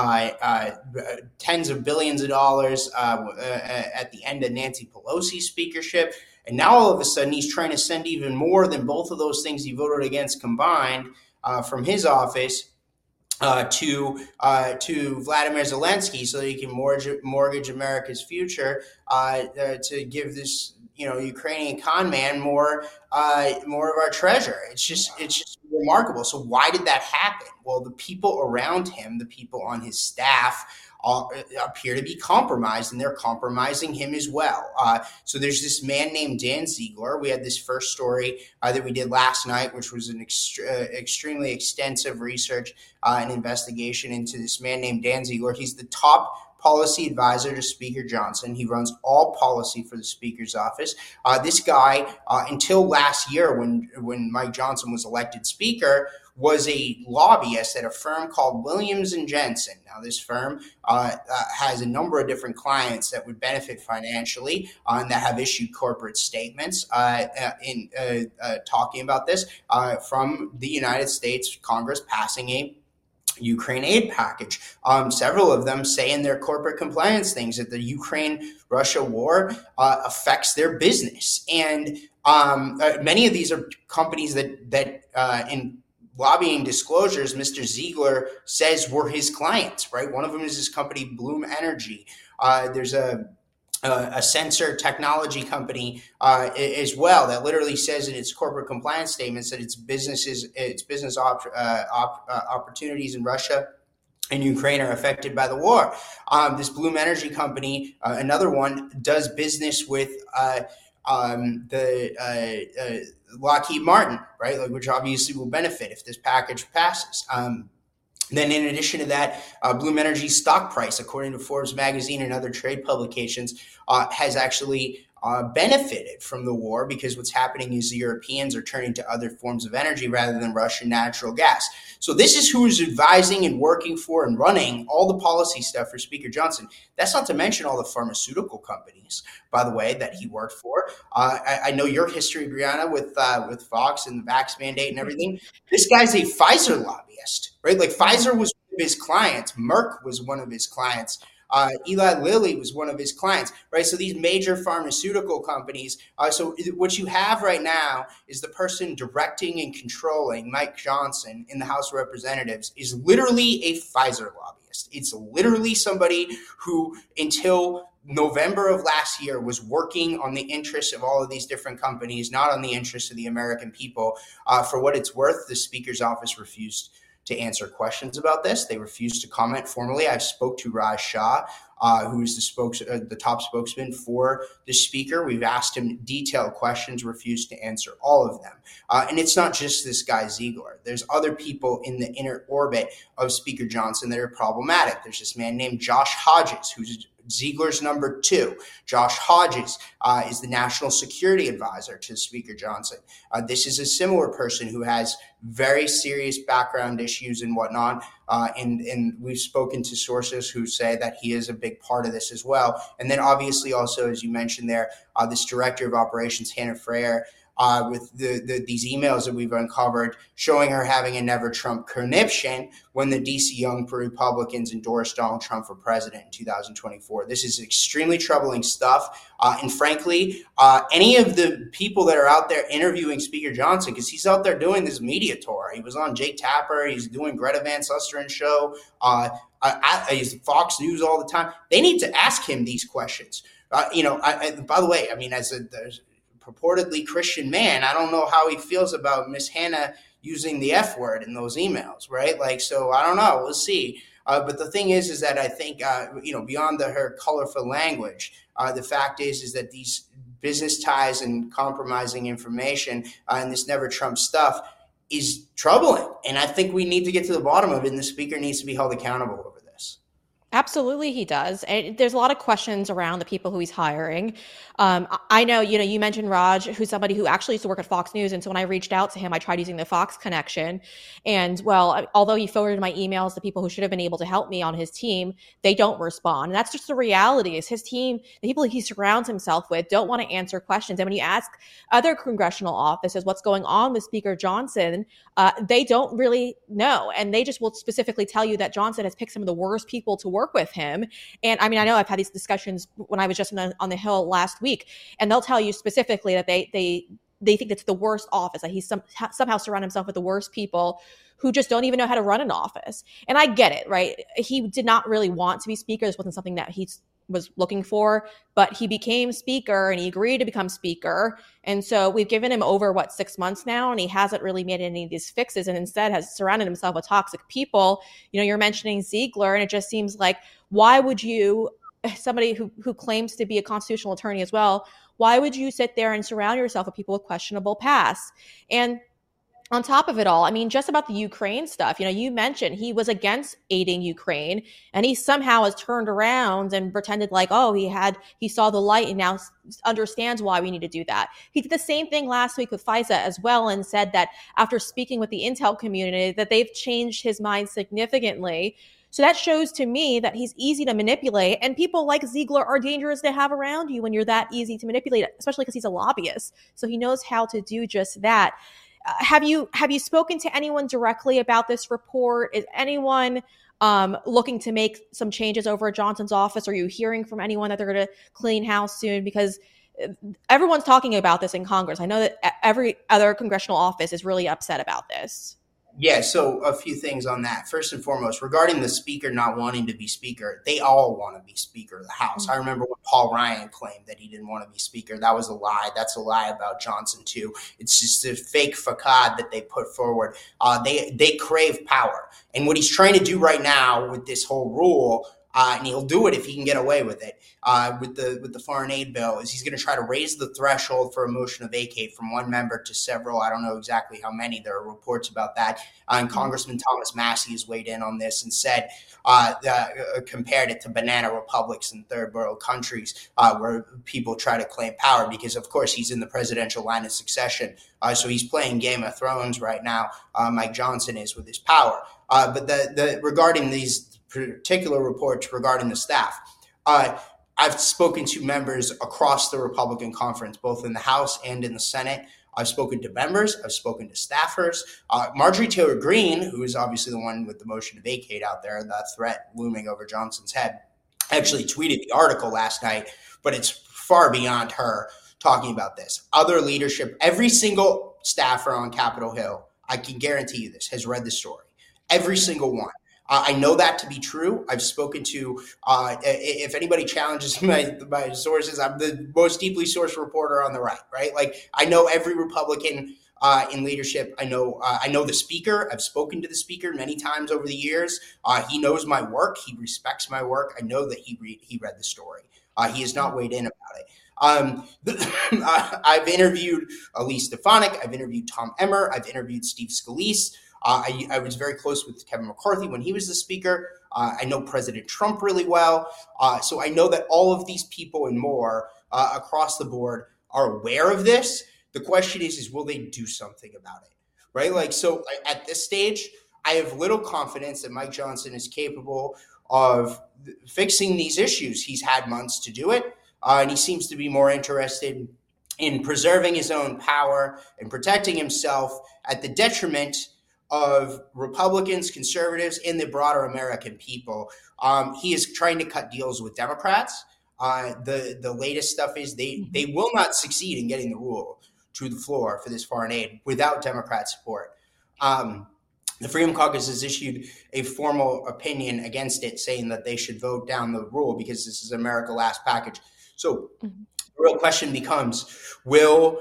tens of billions of dollars at the end of Nancy Pelosi's speakership. And now all of a sudden he's trying to send even more than both of those things he voted against combined from his office to Vladimir Zelensky so that he can mortgage America's future to give this Ukrainian con man more of our treasure. It's just remarkable. So why did that happen? Well, the people around him, the people on his staff, appear to be compromised, and they're compromising him as well. So there's this man named Dan Ziegler. We had this first story that we did last night, which was an extremely extensive research and investigation into this man named Dan Ziegler. He's the top policy advisor to Speaker Johnson. He runs all policy for the Speaker's office. This guy, until last year when Mike Johnson was elected Speaker, was a lobbyist at a firm called Williams & Jensen. Now, this firm has a number of different clients that would benefit financially and that have issued corporate statements in talking about this from the United States Congress passing Ukraine aid package. Several of them say in their corporate compliance things that the Ukraine-Russia war affects their business. And many of these are companies that in lobbying disclosures, Mr. Ziegler says were his clients, right? One of them is his company, Bloom Energy. There's a sensor technology company as well that literally says in its corporate compliance statements that its business opportunities in Russia and Ukraine are affected by the war. This Bloom Energy company, another one, does business with the Lockheed Martin, right? Like, which obviously will benefit if this package passes. Then in addition to that, Bloom Energy's stock price, according to Forbes magazine and other trade publications, has actually benefited from the war, because what's happening is the Europeans are turning to other forms of energy rather than Russian natural gas. So this is who is advising and working for and running all the policy stuff for Speaker Johnson. That's not to mention all the pharmaceutical companies, by the way, that he worked for. I know your history, Brianna, with Fox and the vax mandate and everything. This guy's a Pfizer lobbyist, right? Like, Pfizer was one of his clients. Merck was one of his clients. Eli Lilly was one of his clients, right? So these major pharmaceutical companies. So what you have right now is the person directing and controlling Mike Johnson in the House of Representatives is literally a Pfizer lobbyist. It's literally somebody who, until November of last year, was working on the interests of all of these different companies, not on the interests of the American people. For what it's worth, the Speaker's office refused to answer questions about this. They refused to comment formally. I spoke to Raj Shah, who is the top spokesman for the Speaker. We've asked him detailed questions, refused to answer all of them. And it's not just this guy Ziegler. There's other people in the inner orbit of Speaker Johnson that are problematic. There's this man named Josh Hodges, who's Ziegler's number 2. Josh Hodges is the national security advisor to Speaker Johnson. This is a similar person who has very serious background issues and whatnot. And we've spoken to sources who say that he is a big part of this as well. And then obviously also, as you mentioned there, this director of operations, Hannah Freer, with these emails that we've uncovered showing her having a never Trump conniption when the DC Young Republicans endorsed Donald Trump for president in 2024. This is extremely troubling stuff. And frankly, any of the people that are out there interviewing Speaker Johnson, because he's out there doing this media tour. He was on Jake Tapper. He's doing Greta Van Susteren show. He's Fox News all the time. They need to ask him these questions. By the way, I mean, as a purportedly Christian man, I don't know how he feels about Miss Hannah using the F word in those emails, right? Like, so I don't know. We'll see. But the thing is that I think, beyond her colorful language, the fact is that these business ties and compromising information and this never Trump stuff is troubling. And I think we need to get to the bottom of it, and the Speaker needs to be held accountable over this. Absolutely, he does. And there's a lot of questions around the people who he's hiring. I know, you mentioned Raj, who's somebody who actually used to work at Fox News. And so when I reached out to him, I tried using the Fox connection. And although he forwarded my emails to people who should have been able to help me on his team, they don't respond. And that's just the reality, is his team, the people he surrounds himself with, don't want to answer questions. And when you ask other congressional offices what's going on with Speaker Johnson, they don't really know. And they just will specifically tell you that Johnson has picked some of the worst people to work with him. And I mean, I know I've had these discussions when I was just on the Hill last week, and they'll tell you specifically that they think that's the worst office, that he's somehow surrounded himself with the worst people who just don't even know how to run an office. And I get it, right? He did not really want to be Speaker. This wasn't something that he was looking for, but he became Speaker and he agreed to become Speaker. And so we've given him over 6 months now, and he hasn't really made any of these fixes, and instead has surrounded himself with toxic people. You're mentioning Ziegler, and it just seems like, why would you, somebody who claims to be a constitutional attorney as well, why would you sit there and surround yourself with people with questionable past? And on top of it all, I mean, just about the Ukraine stuff, you mentioned he was against aiding Ukraine, and he somehow has turned around and pretended like, he saw the light and now understands why we need to do that. He did the same thing last week with FISA as well, and said that after speaking with the intel community that they've changed his mind significantly. So that shows to me that he's easy to manipulate, and people like Ziegler are dangerous to have around you when you're that easy to manipulate, especially because he's a lobbyist. So he knows how to do just that. Have you spoken to anyone directly about this report? Is anyone looking to make some changes over at Johnson's office? Are you hearing from anyone that they're going to clean house soon? Because everyone's talking about this in Congress. I know that every other congressional office is really upset about this. Yeah, so a few things on that. First and foremost, regarding the speaker not wanting to be speaker, they all want to be speaker of the House. I remember when Paul Ryan claimed that he didn't want to be speaker. That was a lie. That's a lie about Johnson, too. It's just a fake facade that they put forward. They crave power. And what he's trying to do right now with this whole rule, and he'll do it if he can get away with it, with the foreign aid bill, is he's going to try to raise the threshold for a motion to vacate from one member to several. I don't know exactly how many. There are reports about that. And Congressman Thomas Massie has weighed in on this and said, compared it to banana republics in third world countries where people try to claim power because, of course, he's in the presidential line of succession. So he's playing Game of Thrones right now. Mike Johnson is with his power. But regarding these particular reports regarding the staff, I've spoken to members across the Republican conference, both in the House and in the Senate. I've spoken to members. I've spoken to staffers. Marjorie Taylor Greene, who is obviously the one with the motion to vacate out there, that threat looming over Johnson's head, actually tweeted the article last night, but it's far beyond her talking about this. Other leadership, every single staffer on Capitol Hill, I can guarantee you this, has read the story. Every single one. I know that to be true. I've spoken to, if anybody challenges my sources, I'm the most deeply sourced reporter on the right? Like, I know every Republican in leadership. I know the speaker. I've spoken to the speaker many times over the years. He knows my work. He respects my work. I know that he read the story. He has not weighed in about it. I've interviewed Elise Stefanik. I've interviewed Tom Emmer. I've interviewed Steve Scalise. I was very close with Kevin McCarthy when he was the speaker. I know President Trump really well. So I know that all of these people and more across the board are aware of this. The question is will they do something about it, right? Like, so at this stage, I have little confidence that Mike Johnson is capable of fixing these issues. He's had months to do it, and he seems to be more interested in preserving his own power and protecting himself at the detriment of Republicans, conservatives, and the broader American people. He is trying to cut deals with Democrats. The latest stuff is they will not succeed in getting the rule to the floor for this foreign aid without Democrat support. The Freedom Caucus has issued a formal opinion against it, saying that they should vote down the rule because this is America Last package. So the real question becomes, will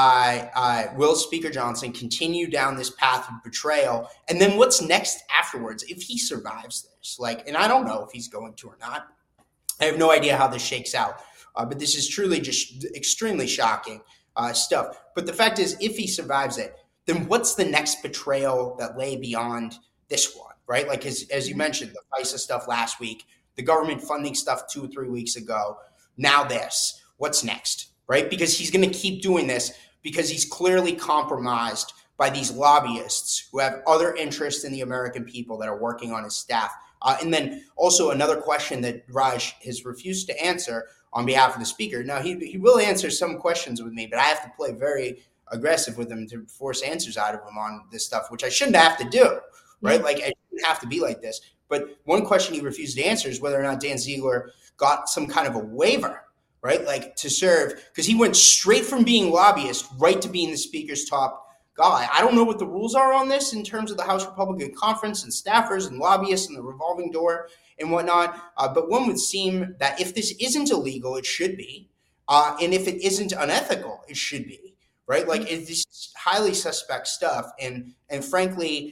Speaker Johnson continue down this path of betrayal? And then what's next afterwards if he survives this? And I don't know if he's going to or not. I have no idea how this shakes out. But this is truly just extremely shocking stuff. But the fact is, if he survives it, then what's the next betrayal that lay beyond this one, right? Like, as you mentioned, the FISA stuff last week, the government funding stuff 2 or 3 weeks ago, now this. What's next, right? Because he's going to keep doing this because he's clearly compromised by these lobbyists who have other interests in the American people that are working on his staff. And then also another question that Raj has refused to answer on behalf of the speaker. Now, he will answer some questions with me, but I have to play very aggressive with him to force answers out of him on this stuff, which I shouldn't have to do, right? Like, I shouldn't have to be like this. But one question he refused to answer is whether or not Dan Ziegler got some kind of a waiver, right? Like, to serve, because he went straight from being lobbyist right to being the speaker's top guy. I don't know what the rules are on this in terms of the House Republican Conference and staffers and lobbyists and the revolving door and whatnot. But one would seem that if this isn't illegal, it should be. And if it isn't unethical, it should be, right? Like, it's highly suspect stuff. And frankly,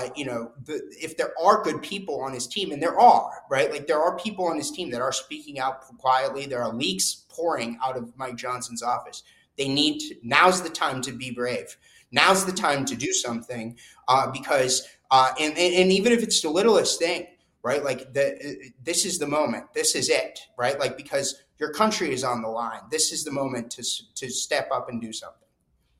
if there are good people on his team, and there are, right? Like, there are people on his team that are speaking out quietly. There are leaks pouring out of Mike Johnson's office. Now's the time to be brave. Now's the time to do something because and even if it's the littlest thing, right? Like, this is the moment. This is it, right? Like, because your country is on the line. This is the moment to step up and do something.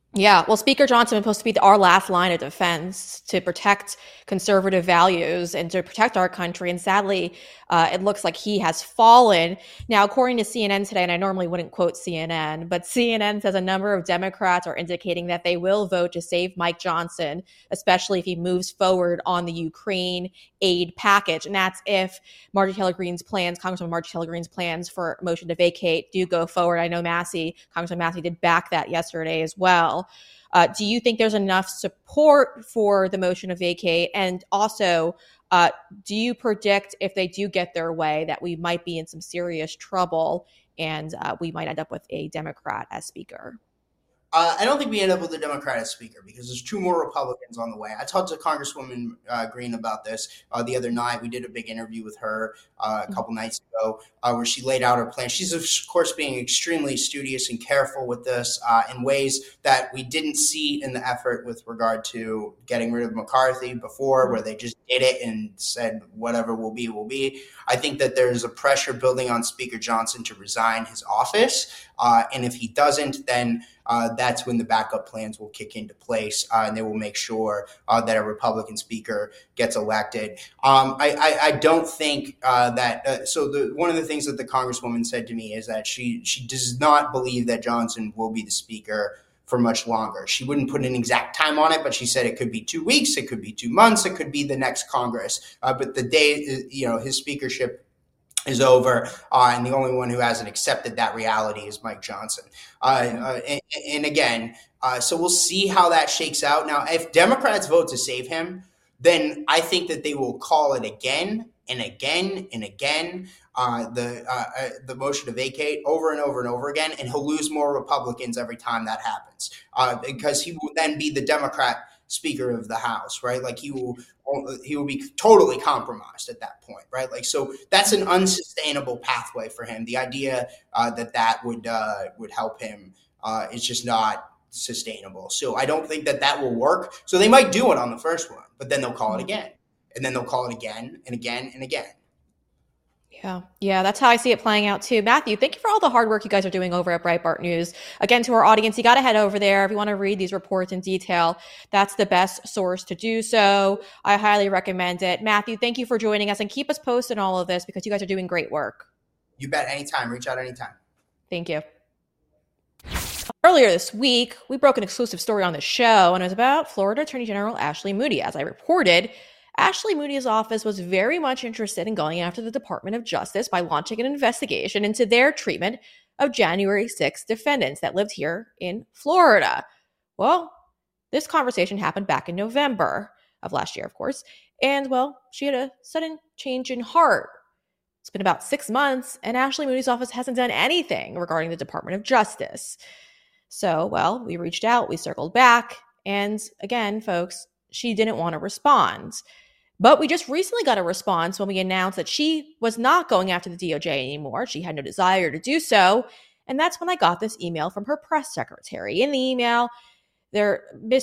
Yeah, well, Speaker Johnson was supposed to be our last line of defense to protect conservative values and to protect our country. And sadly, it looks like he has fallen. Now, according to CNN today, and I normally wouldn't quote CNN, but CNN says a number of Democrats are indicating that they will vote to save Mike Johnson, especially if he moves forward on the Ukraine aid package. And that's if Marjorie Taylor Greene's plans, Congresswoman Marjorie Taylor Greene's plans for motion to vacate do go forward. I know Congressman Massey did back that yesterday as well. Do you think there's enough support for the motion to vacate? And also, do you predict if they do get their way that we might be in some serious trouble and we might end up with a Democrat as speaker? I don't think we end up with a Democratic speaker because there's two more Republicans on the way. I talked to Congresswoman Greene about this the other night. We did a big interview with her a couple nights ago where she laid out her plan. She's, of course, being extremely studious and careful with this in ways that we didn't see in the effort with regard to getting rid of McCarthy before, where they just did it and said whatever will be, will be. I think that there's a pressure building on Speaker Johnson to resign his office. And if he doesn't, then that's when the backup plans will kick into place, and they will make sure that a Republican speaker gets elected. I don't think that. So one of the things that the Congresswoman said to me is that she does not believe that Johnson will be the speaker for much longer. She wouldn't put an exact time on it, but she said it could be 2 weeks, it could be 2 months, it could be the next Congress. But the day his speakership is over, and the only one who hasn't accepted that reality is Mike Johnson. And again, so we'll see how that shakes out. Now, if Democrats vote to save him, then I think that they will call it again and again and again, the motion to vacate over and over and over again, and he'll lose more Republicans every time that happens, because he will then be the Democrat Speaker of the House, right? Like he will be totally compromised at that point, right? Like, so that's an unsustainable pathway for him. The idea that would help him is just not sustainable. So I don't think that will work. So they might do it on the first one, but then they'll call it again, and then they'll call it again and again and again. Yeah, that's how I see it playing out too. Matthew, thank you for all the hard work you guys are doing over at Breitbart News. Again, to our audience, you got to head over there if you want to read these reports in detail. That's the best source to do so. I highly recommend it. Matthew, thank you for joining us, and keep us posted on all of this because you guys are doing great work. You bet. Anytime. Reach out anytime. Thank you. Earlier this week, we broke an exclusive story on the show, and it was about Florida Attorney General Ashley Moody. As I reported, Ashley Moody's office was very much interested in going after the Department of Justice by launching an investigation into their treatment of January 6th defendants that lived here in Florida. Well, this conversation happened back in November of last year, of course. And, well, she had a sudden change in heart. It's been about 6 months, and Ashley Moody's office hasn't done anything regarding the Department of Justice. So, well, we reached out, we circled back, and again, folks, she didn't want to respond. But we just recently got a response when we announced that she was not going after the DOJ anymore. She had no desire to do so. And that's when I got this email from her press secretary. In the email, they're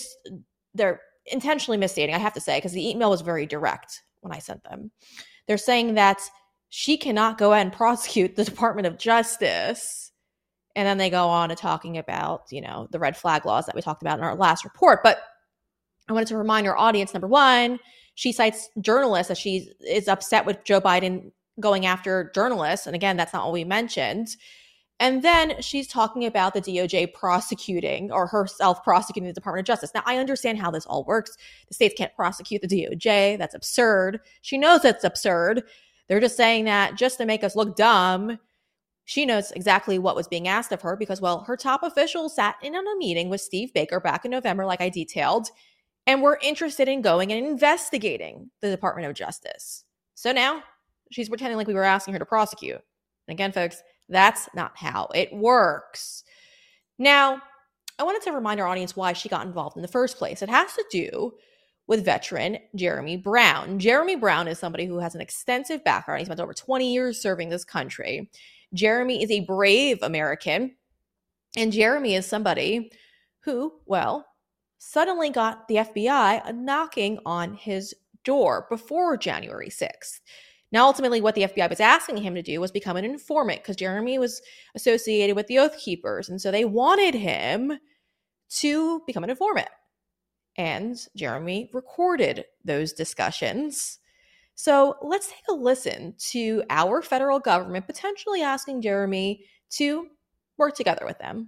intentionally misstating, I have to say, because the email was very direct when I sent them. They're saying that she cannot go ahead and prosecute the Department of Justice. And then they go on to talking about, the red flag laws that we talked about in our last report. But I wanted to remind our audience, number one, she cites journalists that she is upset with Joe Biden going after journalists. And again, that's not what we mentioned. And then she's talking about the DOJ prosecuting or herself prosecuting the Department of Justice. Now, I understand how this all works. The states can't prosecute the DOJ. That's absurd. She knows that's absurd. They're just saying that just to make us look dumb. She knows exactly what was being asked of her because, well, her top officials sat in on a meeting with Steve Baker back in November, like I detailed, and we're interested in going and investigating the Department of Justice. So now she's pretending like we were asking her to prosecute. And again, folks, that's not how it works. Now, I wanted to remind our audience why she got involved in the first place. It has to do with veteran Jeremy Brown. Jeremy Brown is somebody who has an extensive background. He spent over 20 years serving this country. Jeremy is a brave American. And Jeremy is somebody who, well, suddenly got the FBI knocking on his door before January 6th. Now, ultimately, what the FBI was asking him to do was become an informant because Jeremy was associated with the Oath Keepers. And so they wanted him to become an informant. And Jeremy recorded those discussions. So let's take a listen to our federal government potentially asking Jeremy to work together with them.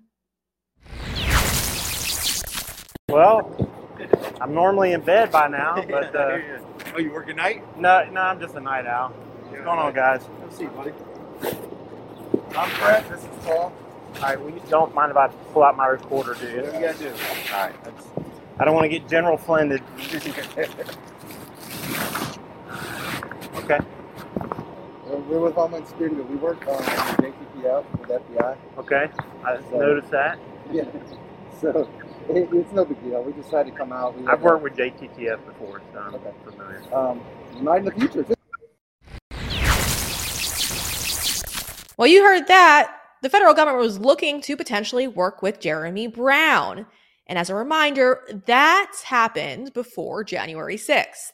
Well, I'm normally in bed by now, but oh, you work at night? No, I'm just a night owl. What's going on, guys? Let's see, buddy. I'm Brett. This is Paul. All right, well, you don't mind if I pull out my recorder, do you? What do you gotta do? All right, I don't want to get General Flynn. Okay. We're with Homeland Security, but we work on JTTF with FBI. Okay, I noticed that. Yeah. So it's no big deal. We decided to come out. I've worked with JTTF before, so I'm familiar. Might in the future. Well, you heard that. The federal government was looking to potentially work with Jeremy Brown. And as a reminder, that happened before January 6th.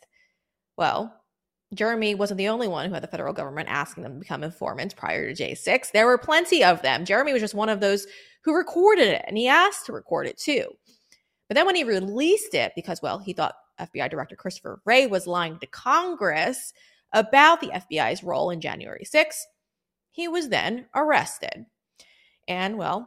Well, Jeremy wasn't the only one who had the federal government asking them to become informants prior to J6. There were plenty of them. Jeremy was just one of those who recorded it, and he asked to record it too. But then when he released it, because, well, he thought FBI Director Christopher Wray was lying to Congress about the FBI's role in January 6th, he was then arrested. And, well,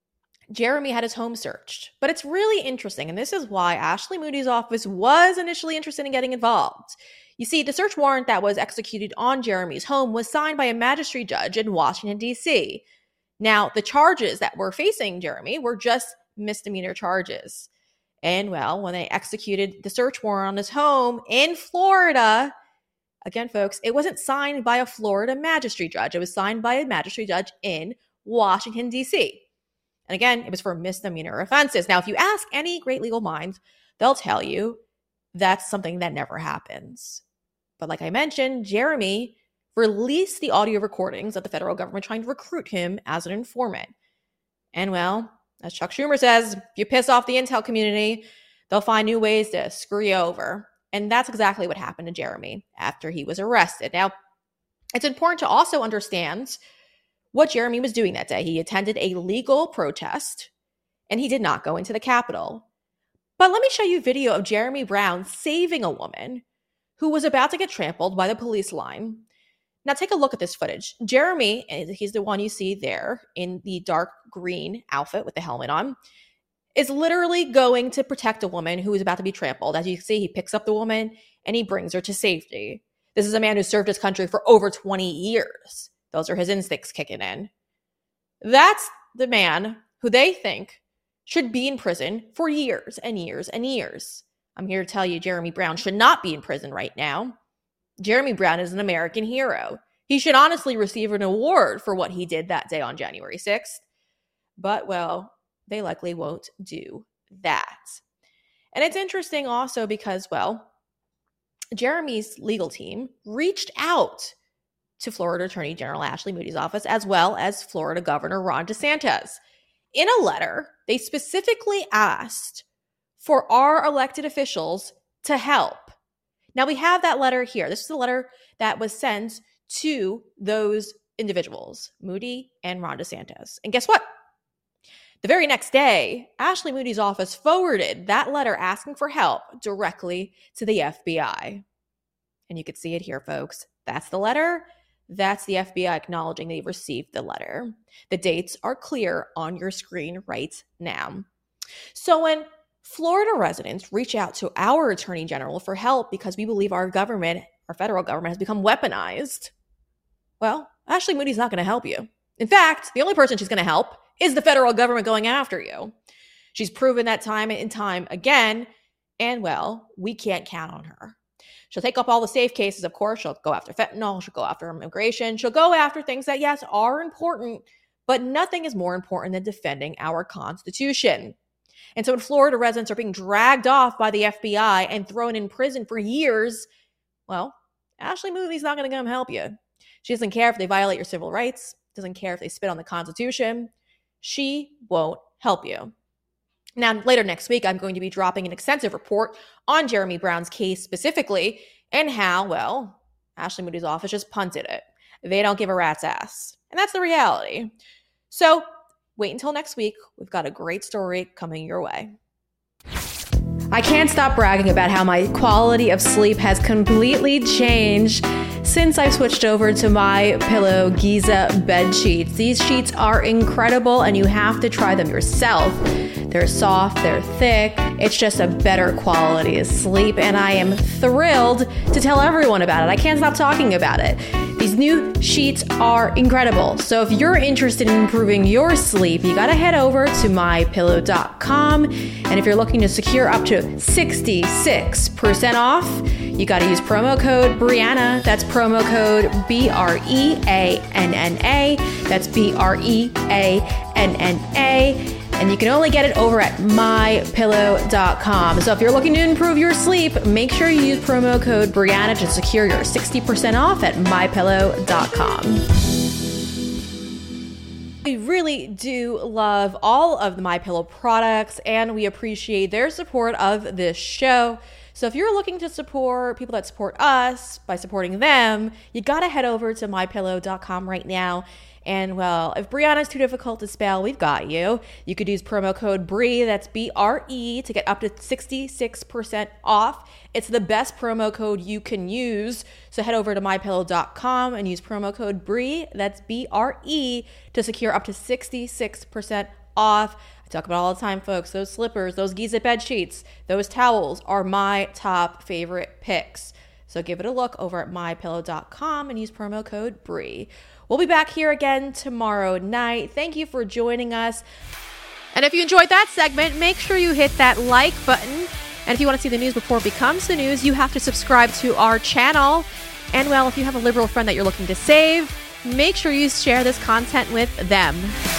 Jeremy had his home searched. But it's really interesting, and this is why Ashley Moody's office was initially interested in getting involved. You see, the search warrant that was executed on Jeremy's home was signed by a magistrate judge in Washington, D.C. Now, the charges that were facing Jeremy were just misdemeanor charges. And, well, when they executed the search warrant on his home in Florida, again, folks, it wasn't signed by a Florida magistrate judge. It was signed by a magistrate judge in Washington, D.C. And again, it was for misdemeanor offenses. Now, if you ask any great legal minds, they'll tell you that's something that never happens. But like I mentioned, Jeremy released the audio recordings of the federal government trying to recruit him as an informant. And, well, as Chuck Schumer says, if you piss off the intel community, they'll find new ways to screw you over. And that's exactly what happened to Jeremy after he was arrested. Now, it's important to also understand what Jeremy was doing that day. He attended a legal protest, and he did not go into the Capitol. But let me show you video of Jeremy Brown saving a woman who was about to get trampled by the police line. Now take a look at this footage. Jeremy, he's the one you see there in the dark green outfit with the helmet on, is literally going to protect a woman who is about to be trampled. As you can see, he picks up the woman and he brings her to safety. This is a man who served his country for over 20 years. Those are his instincts kicking in. That's the man who they think should be in prison for years and years and years. I'm here to tell you Jeremy Brown should not be in prison right now. Jeremy Brown is an American hero. He should honestly receive an award for what he did that day on January 6th. But, well, they likely won't do that. And it's interesting also because, well, Jeremy's legal team reached out to Florida Attorney General Ashley Moody's office, as well as Florida Governor Ron DeSantis. In a letter, they specifically asked for our elected officials to help. Now, we have that letter here. This is the letter that was sent to those individuals, Moody and Ron DeSantis. And guess what? The very next day, Ashley Moody's office forwarded that letter asking for help directly to the FBI. And you can see it here, folks. That's the letter. That's the FBI acknowledging they received the letter. The dates are clear on your screen right now. So when Florida residents reach out to our Attorney General for help because we believe our government, our federal government, has become weaponized, well, Ashley Moody's not going to help you. In fact, the only person she's going to help is the federal government going after you. She's proven that time and time again, and, well, we can't count on her. She'll take up all the safe cases, of course. She'll go after fentanyl. She'll go after immigration. She'll go after things that, yes, are important, but nothing is more important than defending our Constitution. And so when Florida residents are being dragged off by the FBI and thrown in prison for years, well, Ashley Moody's not going to come help you. She doesn't care if they violate your civil rights, doesn't care if they spit on the Constitution. She won't help you. Now, later next week, I'm going to be dropping an extensive report on Jeremy Brown's case specifically and how, well, Ashley Moody's office just punted it. They don't give a rat's ass. And that's the reality. So wait until next week. We've got a great story coming your way. I can't stop bragging about how my quality of sleep has completely changed since I switched over to MyPillow Giza bed sheets. These sheets are incredible and you have to try them yourself. They're soft, they're thick, it's just a better quality of sleep, and I am thrilled to tell everyone about it. I can't stop talking about it. These new sheets are incredible. So if you're interested in improving your sleep, you gotta head over to mypillow.com. And if you're looking to secure up to 66% off, you gotta use promo code Brianna. That's promo code BREANNA. That's BREANNA. And you can only get it over at mypillow.com. So if you're looking to improve your sleep, make sure you use promo code Brianna to secure your 60% off at mypillow.com. We really do love all of the MyPillow products, and we appreciate their support of this show. So if you're looking to support people that support us by supporting them, you gotta head over to mypillow.com right now. And well, if Brianna's too difficult to spell, we've got you. You could use promo code BRE, that's BRE, to get up to 66% off. It's the best promo code you can use. So head over to mypillow.com and use promo code BRE, that's BRE, to secure up to 66% off. I talk about it all the time, folks. Those slippers, those Giza bed sheets, those towels are my top favorite picks. So give it a look over at mypillow.com and use promo code BRE. We'll be back here again tomorrow night. Thank you for joining us. And if you enjoyed that segment, make sure you hit that like button. And if you want to see the news before it becomes the news, you have to subscribe to our channel. And well, if you have a liberal friend that you're looking to save, make sure you share this content with them.